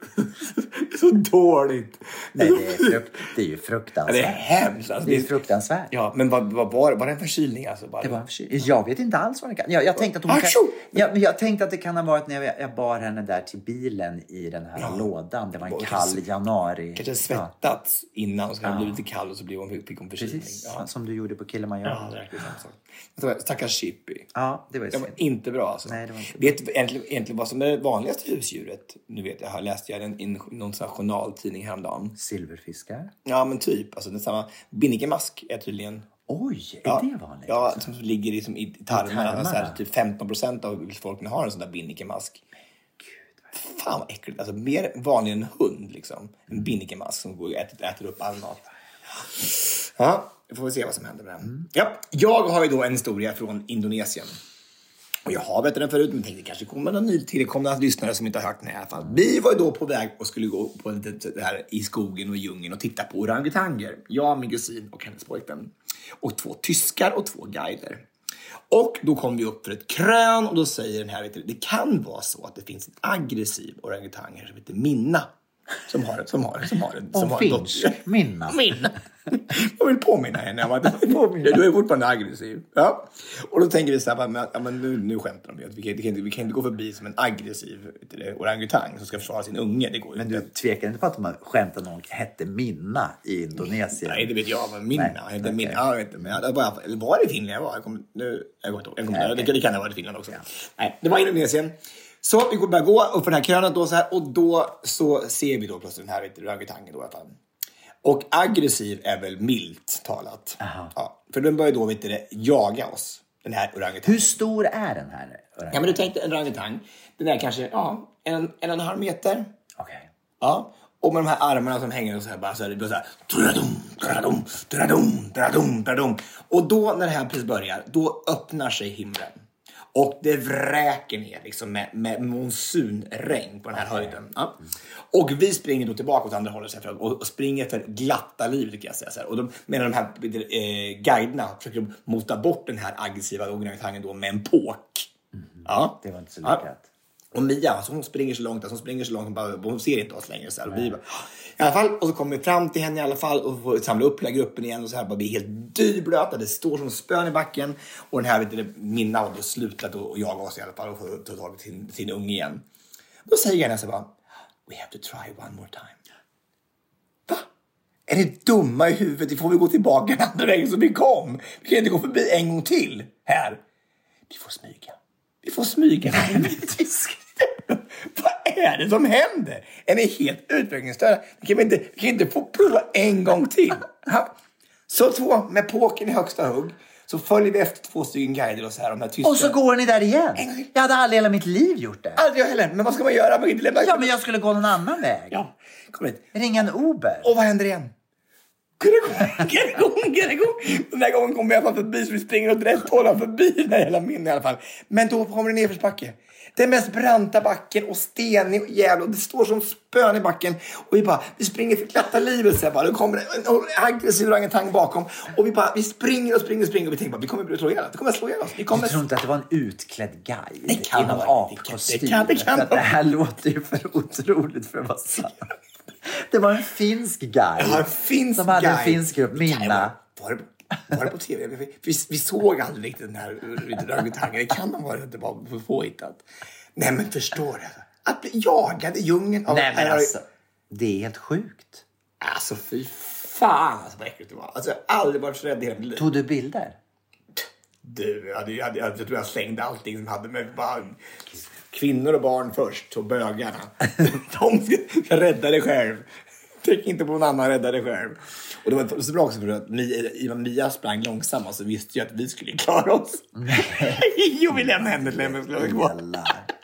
Så dåligt. Nej, det är, frukt, det är ju fruktansvärt. Ja, det är hemskt. Alltså, det är fruktansvärt. Ja, men vad, vad var, var det en förkylning? Alltså, bara? Det var en förkylning. Jag vet inte alls vad det kan. Jag, jag, tänkte att hon kan jag, jag tänkte att det kan ha varit när jag, jag bar henne där till bilen i den här ja. lådan. Det var en kall kanske, januari. Kanske svettats ja. innan och så kan ja. bli lite kall och så blev hon, fick hon förkylning. Precis, ja. som du gjorde på Kilimanjaro. Ja, det var stackars Chippy. Ja, det var, det var inte bra alltså. Nej, det var inte vet du egentligen, egentligen vad som är det vanligaste husdjuret? Nu vet jag, har läst jag en, in, någon sån här journaltidning häromdagen. Silverfiskar? Ja, men typ. Alltså den samma binnikemask är tydligen... Oj, är ja, det vanligt? Ja, som ligger liksom i tarmarna. tarmarna. Så här, typ femton procent av befolkningen har en sån där binnikemask. Gud, fan vad äckligt. Alltså mer vanlig än en hund liksom. En binnikemask som går och äter, äter upp all mat. Ja, vi får se vad som händer med den. Mm. Ja, jag har ju då en historia från Indonesien. Och jag har berättat den förut, men tänkte kanske kommer någon nytillkomna lyssnare som inte har hört den här i alla fall. Vi var ju då på väg och skulle gå på det här i skogen och djungeln och titta på orangutanger. Jag, min kusin och hennes pojkvän. Och två tyskar och två guider. Och då kom vi upp för ett krön och då säger den här, vet du, det kan vara så att det finns en aggressiv orangutang här som heter Minna. Som har som har som har som har finns Minna. Minna. Jag vill påminna henne om att du är fortfarande aggressiv. Ja. Och då tänker vi så här, men, ja, men nu, nu skämtar de. Vi kan, vi, kan, vi kan inte gå förbi som en aggressiv det, orangutang som ska försvara sin unge. Det går men inte. Du tvekar inte på att man skämtar någon hette Minna i Indonesien? Nej, det vet jag. Men Minna. Nej, hette okay. Minna. Ja, jag vet inte. Men jag, bara, eller var det i Finland jag var? Jag kom, nu, jag går inte ihåg. Jag kom, okay. det, det kan ha varit i Finland också. Ja. Nej, det var i Indonesien. Så vi börjar gå upp för den här krönet då så här. Och då så ser vi då plötsligt den här orangutangen då i alla fall. Och aggressiv är väl milt talat. Ja, för den börjar då vet du, jaga oss. Den här orangutangen. Hur stor är den här orangutangen? Ja, men du tänkte en orangutang. Den är kanske ja, en, en och en halv meter. Okej. Okay. Ja. Och med de här armarna som hänger och så här bara så här, det blir så här tradum, tradum, tradum, tradum, tradum. Och då när det här precis börjar, då öppnar sig himlen. Och det vräker ner liksom med, med monsunregn på den här okay. höjden. Ja. Och vi springer då tillbaka åt andra hållet så här, och, och springer för glatta liv, kan jag säga. Så här. Och de, medan de här eh, guiderna försöker mota bort den här aggressiva orangutangen då med en påk. Mm. Ja. Det var inte så lyckat. Ja. Och Mia, alltså hon springer så långt, alltså hon springer så långt, hon, bara, hon ser inte oss längre. Så här. Och vi bara, i alla fall, och så kommer vi fram till henne i alla fall och får samla upp hela gruppen igen och så här, bara blir helt dyblöta. Det står som spön i backen. Och den här, vet du, Minna har då slutat och jaga oss i alla fall och får ta tag i sin, sin unge igen. Då säger henne så bara, we have to try one more time. Va? Är det dumma i huvudet? Det får vi gå tillbaka den andra vägen som vi kom. Vi kan inte gå förbi en gång till här. Vi får smyga. Vi får smyga. Vad är det som händer? Är ni helt utvecklingsstörda? Vi kan inte, vi kan inte få prova en gång till. Ja. Så två med påken i högsta hugg. Så följer vi efter två stycken guider och så här. De här tyska. Och så går ni där igen. Jag hade aldrig hela mitt liv gjort det. Aldrig jag heller. Men vad ska man göra? Man kan inte lämna. Ja, men jag skulle gå någon annan väg. Ja, kom hit. Ringa en Uber. Och vad händer igen? Den här gången kommer jag förbi, så vi springer åt rätt håll förbi den här hela min i alla fall. Men då kommer det nedförsbacke. Den mest branta backen och stenig och jävla. Och det står som spön i backen. Och vi bara, vi springer för klatta livet. Så här bara. Då kommer det en aggressiv orangutang bakom. Och vi bara, vi springer och springer och springer. Och vi tänker bara, vi kommer att slå ihjäl oss. Vi kommer att slå ihjäl oss. Vi kommer... Jag tror inte att det var en utklädd guide. Det kan i någon vara. apkostym. Det kan, det kan, det kan. Det här låter ju för otroligt för att vara sant. Det var en finsk guide. Ja, en finsk som hade guide. en finsk grupp, Minna. Var det, var det på tv? Vi, vi såg aldrig riktigt den här orangutangen. Det kan ha varit inte bara påhittat. Nej, men förstår du? Att bli jagad i djungeln av... Nej, men alltså, det är helt sjukt. Alltså, fy fan alltså, vad äckligt det var. Alltså, jag har aldrig varit så rädd i hela mitt liv. Tog du bilder? Du, jag, hade, jag, hade, jag tror jag slängde allting som hade med bara kvinnor och barn först. Och bögarna. De ska rädda dig själv. Tänk inte på någon annan, rädda dig själv. Och det var så bra också för att Mia, Mia sprang långsamt, så visste jag att vi skulle klara oss. Jo, vi lämnade henne till henne.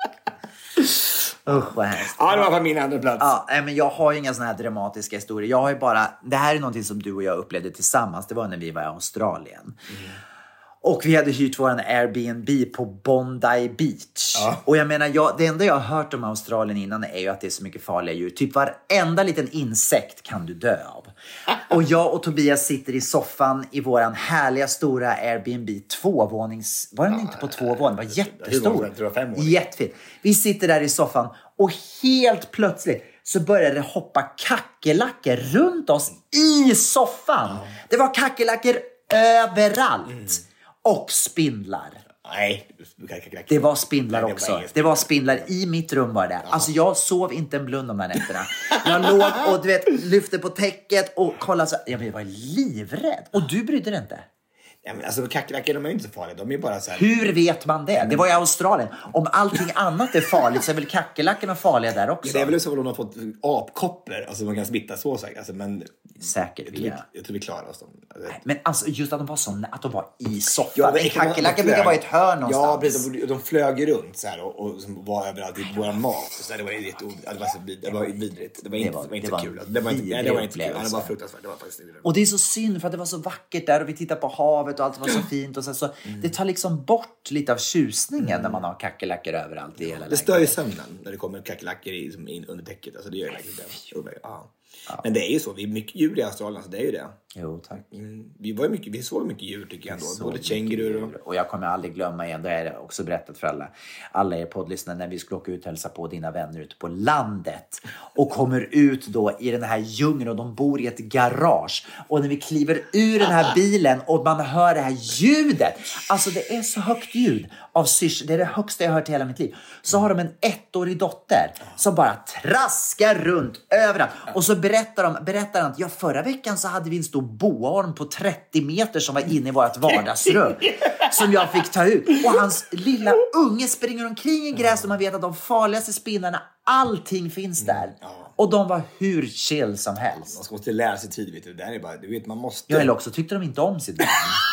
Usch, vad hemskt. Ja, det var på min andra plats. Ja, men jag har ju inga såna här dramatiska historier. Jag har ju bara... Det här är någonting som du och jag upplevde tillsammans. Det var när vi var i Australien. Mm. Och vi hade hyrt våran Airbnb på Bondi Beach. Ja. Och jag menar, jag, det enda jag har hört om Australien innan är ju att det är så mycket farliga djur. Typ varenda liten insekt kan du dö av. Och jag och Tobias sitter i soffan i våran härliga stora Airbnb tvåvånings... Var den ja, inte på två våningar? Det var jättestor. Det var fem våningar. Jättefint. Vi sitter där i soffan och helt plötsligt så började det hoppa kackerlackor runt oss i soffan. Ja. Det var kackerlackor överallt. Mm. Och spindlar. Nej, det var spindlar Nej, också. Det var, det var spindlar i mitt rum var det. Ja. Alltså jag sov inte en blund de här nätterna. Jag låg och du vet, lyfte på täcket och kollade så. Jag var livrädd. Och du brydde dig inte. Ja, men alltså kackerlackor, de är inte så farliga. De är bara så här... Hur vet man det? Det var i Australien. Om allting annat är farligt så är väl kackerlackorna farliga där också. Ja, det är väl så att de har fått apkoppor. Alltså man kan smitta så säkert. Alltså, men... Säkert. Jag tror, vi, jag tror vi klarar oss. Nej, men alltså just att de var så, att de var i soffan. Ja, kackerlackor brukar vara i ett hörn någonstans. Ja, precis. De, de flög runt så här och, och var överallt i vår mat. Så det var ju det var så det var vidrigt. Det var inte, det var, det var inte det var kul. Det var inte, nej, det var inte kul. Det var fruktansvärt. Det var faktiskt inte. Och det är så synd för att det var så vackert där och vi tittar på havet och allt var så fint och så, så mm. det tar liksom bort lite av tjusningen mm. när man har kackerlackor överallt i hela lägenheten. Det stör ju sömnen när det kommer kackerlackor i, som in under täcket. Alltså det gör ju verkligen det. Ja. Ja. Men det är ju så, vi är mycket djur i Australien, så det är ju det. Jo, tack. Mm. Vi var ju mycket, vi såg mycket djur tycker jag ändå. Både kängurur och... och jag kommer aldrig glömma igen, det är det också berättat för alla. Alla er poddlyssnare när vi skulle åka ut och hälsa på dina vänner ute på landet. Och kommer ut då i den här djungeln och de bor i ett garage. Och när vi kliver ur den här bilen och man hör det här ljudet. Alltså det är så högt ljud av syrs. Det är det högsta jag har hört i hela mitt liv. Så har de en ettårig dotter som bara traskar runt överallt. Och så berättar de, berättar de att ja, förra veckan så hade vi en stor boaorm på trettio meter som var inne i vårt vardagsrum. Som jag fick ta ut. Och hans lilla unge springer omkring i gräs och man vet att de farligaste spinnarna, allting finns där. Mm, ja. Och de var hur chill som helst. Man ska måste lära sig tid, vet du. Det är bara, du vet, man måste... Ja, eller också tyckte de inte om sitt barn.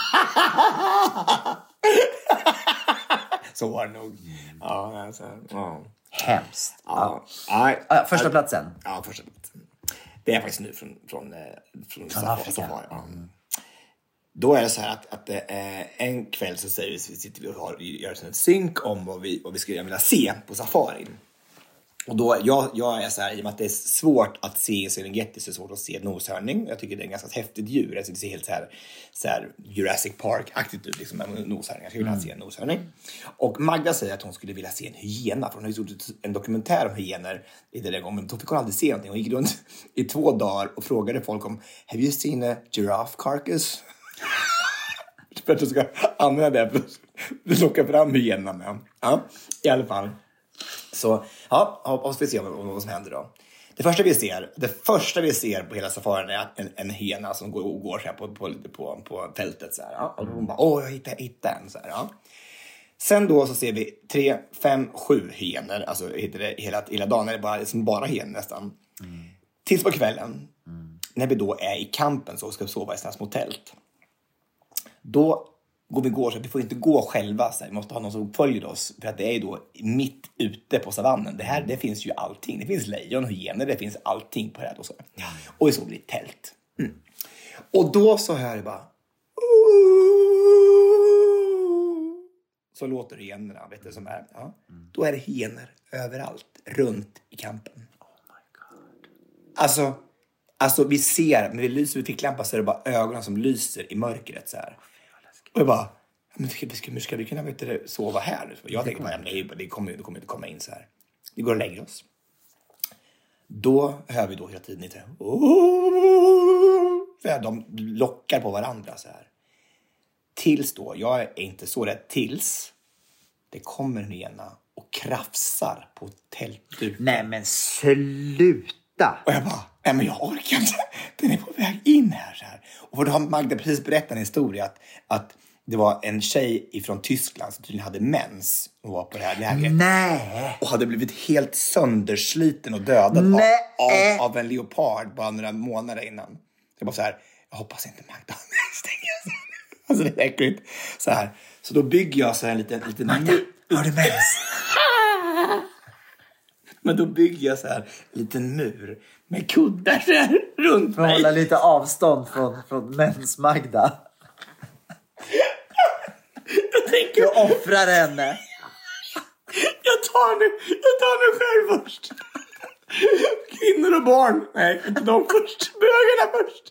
Så var det nog. Ja, alltså, ja. Hemskt. Ja. Ja. Ja, första platsen. Ja, första platsen. Det är faktiskt nu från, från, från, från Afrika. Ja. Mm. Då är det så här att, att eh, en kväll så säger vi, så vi sitter vi och har, gör en synk om vad vi, vad vi skulle vilja se på safarin. Och då, jag, jag är så här, i och med att det är svårt att se Serengeti, så är det svårt att se noshörning. Jag tycker det är en ganska häftigt djur. Alltså det ser helt så här, så här Jurassic Park-aktigt ut, liksom, med noshörning. Jag skulle vilja mm. se en noshörning. Och Magda säger att hon skulle vilja se en hyena, för hon har gjort en dokumentär om hyener i den gången. Men då fick hon aldrig se någonting. Hon gick runt i två dagar och frågade folk om, have you seen a giraffe carcass? För att du ska använda det för att locka fram hyenorna med. Ja, i alla fall. Så ja, hoppas vi ser vad, vad som händer då. Det första vi ser, det första vi ser på hela safarin är en, en hyena som går och går så här på, på, på, på fältet så här. Ja. Och hon bara, åh, jag hittade, hittade en så här. Ja. Sen då så ser vi tre, fem, sju hyenor. Alltså hittar det hela, hela dagen är det bara, som bara hyenor nästan. Mm. Tills på kvällen, mm. när vi då är i campen så ska vi sova i sådana små tält. Då går vi går så vi får inte gå själva så här. Vi måste ha någon som följer oss, för att det är ju då mitt ute på savannen. Det här, det finns ju allting. Det finns lejon, hyener, det finns allting på det här då så. Och vi sover i tält. Mm. Och då så hör jag bara... Så låter hyenorna, vet du som är. Ja. Då är det hyenor överallt, runt i kampen. Oh my god. Alltså, alltså vi ser, när vi lyser vid ficklampan så är det bara ögonen som lyser i mörkret så här. Och jag bara, men ska, ska, ska vi kunna vet du, sova här? Jag tänker bara, nej, det kommer, det kommer inte komma in så här. Vi går och lägger oss. Då hör vi då hela tiden lite, så här, de lockar på varandra så här. Tills då, jag är inte så rädd, tills det kommer en ena och krafsar på tältduken. Nej men sluta! Och jag bara, nej men jag orkar inte. Den är på väg in här så här. Och då har Magda precis berättat en historia att, att det var en tjej ifrån Tyskland som tydligen hade mens och var på det här lägret. Nej! Och hade blivit helt söndersliten och dödad av, av, av en leopard bara några månader innan. Jag bara så här, jag hoppas inte Magda stänger. Alltså det är äckligt. Så här. Så då bygger jag så här en liten... liten Magda, har du mens? Men då bygger jag så här en liten mur med kuddar så här runt För att mig. hålla lite avstånd från, från mens Magda. Jag tänker... Du offrar henne. Jag tar nu, jag tar mig själv först. Kvinnor och barn. Nej, inte de först. Bögarna först.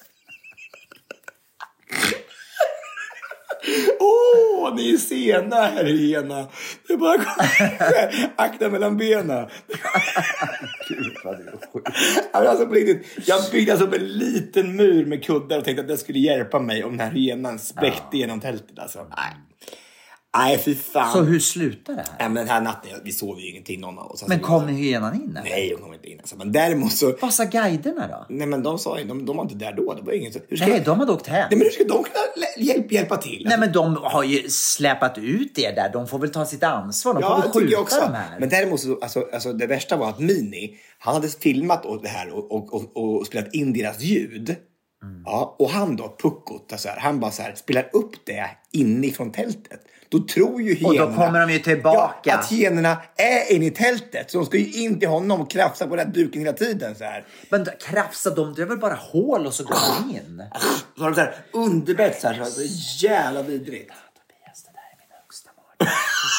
Åh, oh, ni är sena här hyena. Det är bara akta mellan benen. Gud vad det är sjukt. Alltså på riktigt, jag byggde alltså upp en liten mur med kuddar och tänkte att det skulle hjälpa mig om den här hyenan spräckte ja. genom tältet. Alltså. Nej. Nej, fy fan. Så hur slutar det här? Nej, men den här natten, vi sov ju ingenting någon av oss. Alltså, men kommer hyenan in? Eller? Nej, hon kom inte in. Alltså. Men däremot så... Vad sa guiderna då? Nej, men de sa ju, de, de var inte där då. Det var ingen så... Hur ska... Nej, de hade åkt hem. Nej, men hur ska de kunna hjälp, hjälpa till? Nej, men de har ju släpat ut det där. De får väl ta sitt ansvar. De ja, får väl skjuta också. de här. Men däremot så, alltså, alltså det värsta var att Mini, han hade filmat och det här och, och, och, och spelat in deras ljud. Mm. Ja, och han då, Puckot, alltså här, han bara så här, spelar upp det inifrån tältet. Då tror ju hyenorna... Och då kommer de ju tillbaka. Ja, att hyenorna är inne i tältet. Så de ska ju in till honom och krafsa på den här duken hela tiden så här. Men krafsa dem, det är väl bara hål och så går de in. Så har de så här underbett så här, så det är jävla vidrigt. Tobias, det där är min högsta mardröm.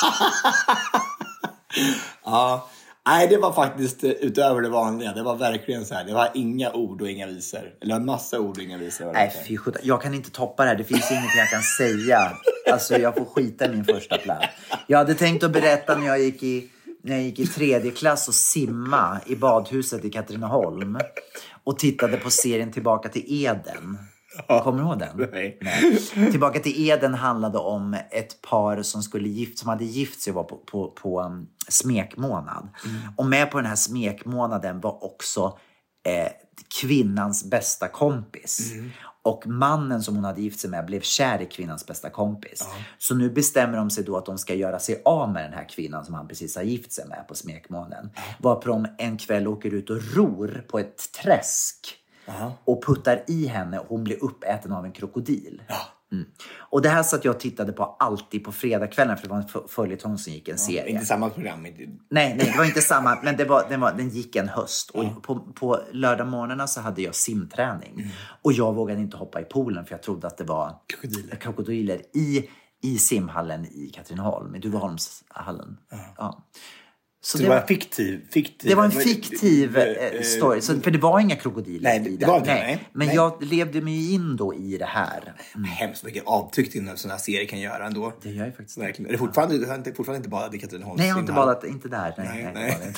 Ja, nej det var faktiskt utöver det vanliga. Det var verkligen så här, det var inga ord och inga visor. Eller en massa ord och inga visor. Nej fy sjutton, jag kan inte toppa det här. Det finns ingenting jag kan säga. Alltså jag får skita i min första plats. Jag hade tänkt att berätta när jag gick i, när jag gick i tredje klass och simma i badhuset i Katrineholm. Och tittade på serien Tillbaka till Eden. Kommer du ihåg den? Nej. Nej. Tillbaka till Eden handlade om ett par som skulle gift, som hade gift sig och var på, på, på um, smekmånad. Mm. Och med på den här smekmånaden var också eh, kvinnans bästa kompis. Mm. Och mannen som hon hade gift sig med blev kär i kvinnans bästa kompis. Ja. Så nu bestämmer de sig då att de ska göra sig av med den här kvinnan som han precis har gift sig med på smekmånaden. Ja. Varpå de en kväll åker ut och ror på ett träsk. Aha. Och puttar i henne och hon blir uppäten av en krokodil. Ja. Mm. Och det här satt jag och tittade på alltid på fredagskvällen, för det var en följetong som gick en ja, serie. Inte samma program. Inte... Nej, nej, det var inte samma, men det var, den, var, den gick en höst. Ja. Och på, på lördagmorgnarna så hade jag simträning. Mm. Och jag vågade inte hoppa i poolen för jag trodde att det var krokodiler, krokodiler i, i simhallen i Katrineholm, i Duveholmshallen. Ja. Ja. Så, så det, det var fiktiv, fiktiv. Det var en fiktiv eh, story. Så, för det var inga krokodiler. Nej, det, det var inte. Nej. Nej. Men nej. jag levde mig in då i det här. Mm. Hemskt mycket avtryck en sån här serie kan göra ändå. Det gör jag faktiskt. Verkligen. Är det fortfarande, du har inte, fortfarande inte badat i Katrineholm? Nej, jag har inte badat. Inte där. Nej, nej, nej. nej.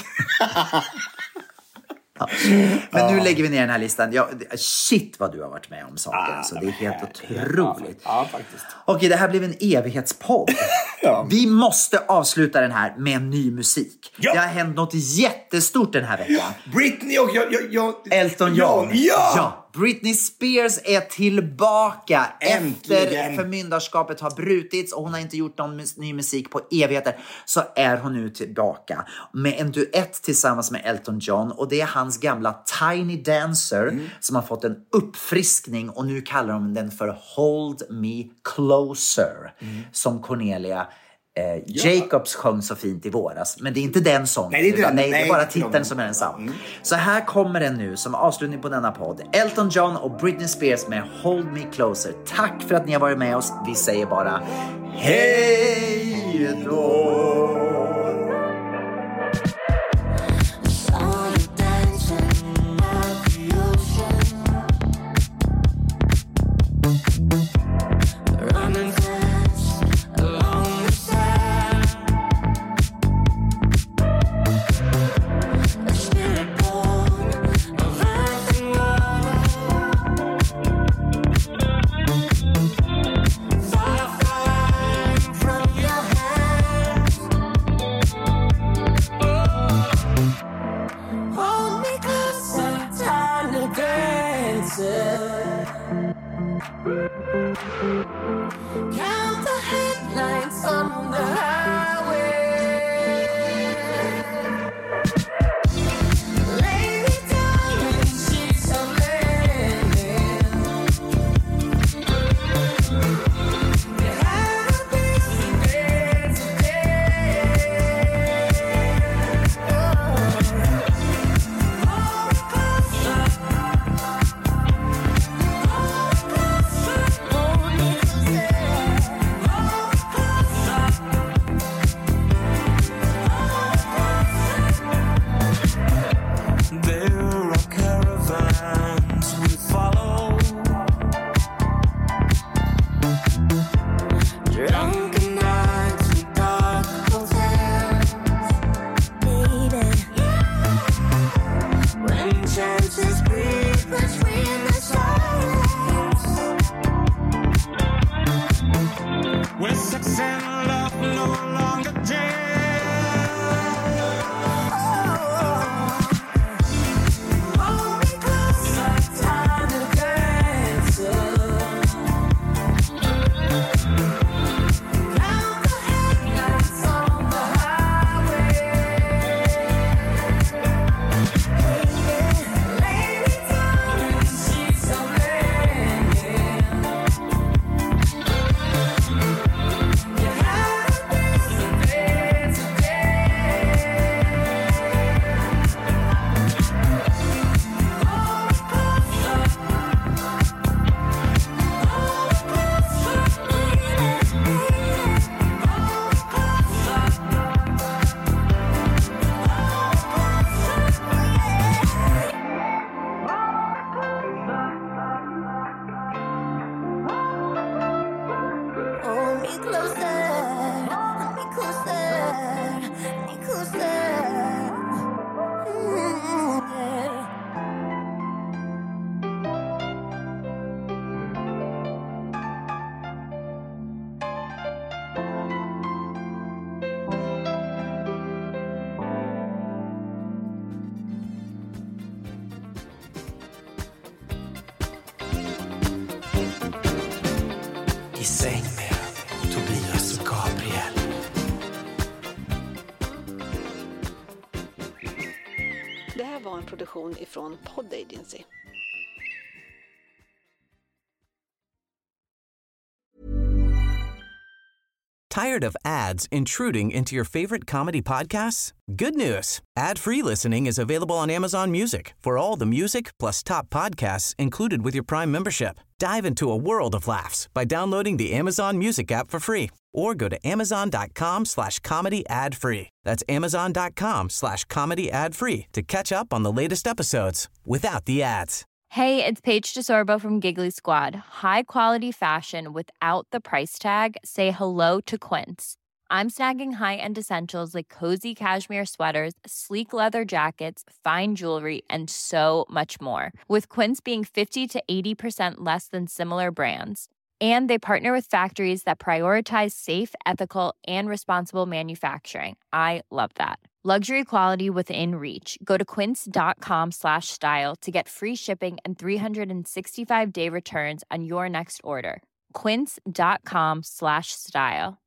Ja. Men nu lägger vi ner den här listan. Ja, shit vad du har varit med om saker. Ah, så det är helt otroligt. Ja, ja, faktiskt. Okej, det här blev en evighetspodd. Ja. Vi måste avsluta den här med en ny musik. Ja. Det har hänt något jättestort den här veckan. Britney och jag, jag, jag, Elton John. Ja. ja. Britney Spears är tillbaka. Äntligen. Efter förmyndarskapet har brutits och hon har inte gjort någon mus- ny musik på evigheter, så är hon nu tillbaka med en duett tillsammans med Elton John. Och det är hans gamla Tiny Dancer mm. som har fått en uppfriskning och nu kallar de den för Hold Me Closer. Mm. Som Cornelia Eh, Jacobs sjöng så fint i våras, men det är inte den sången. Nej, det är, inte den. Nej, det är Nej, bara det är titeln den. som är densamma. Mm. Så här kommer den nu som avslutning på denna podd. Elton John och Britney Spears med Hold Me Closer. Tack för att ni har varit med oss. Vi säger bara hej då! Count the headlights on the highway. Lay me down in sheets of linen. You had a busy day today. Hold me closer. I säng med Tobias och Gabriel. Det här var en produktion ifrån Pod Agency. Tired of ads intruding into your favorite comedy podcasts? Good news. Ad-free listening is available on Amazon Music for all the music plus top podcasts included with your Prime membership. Dive into a world of laughs by downloading the Amazon Music app for free or go to amazon.com slash comedy ad free. That's amazon.com slash comedy ad free to catch up on the latest episodes without the ads. Hey, it's Paige DeSorbo from Giggly Squad. High quality fashion without the price tag. Say hello to Quince. I'm snagging high-end essentials like cozy cashmere sweaters, sleek leather jackets, fine jewelry, and so much more. With Quince being fifty to eighty percent less than similar brands. And they partner with factories that prioritize safe, ethical, and responsible manufacturing. I love that. Luxury quality within reach. Go to quince.com slash style to get free shipping and three sixty-five day returns on your next order. Quince.com slash style.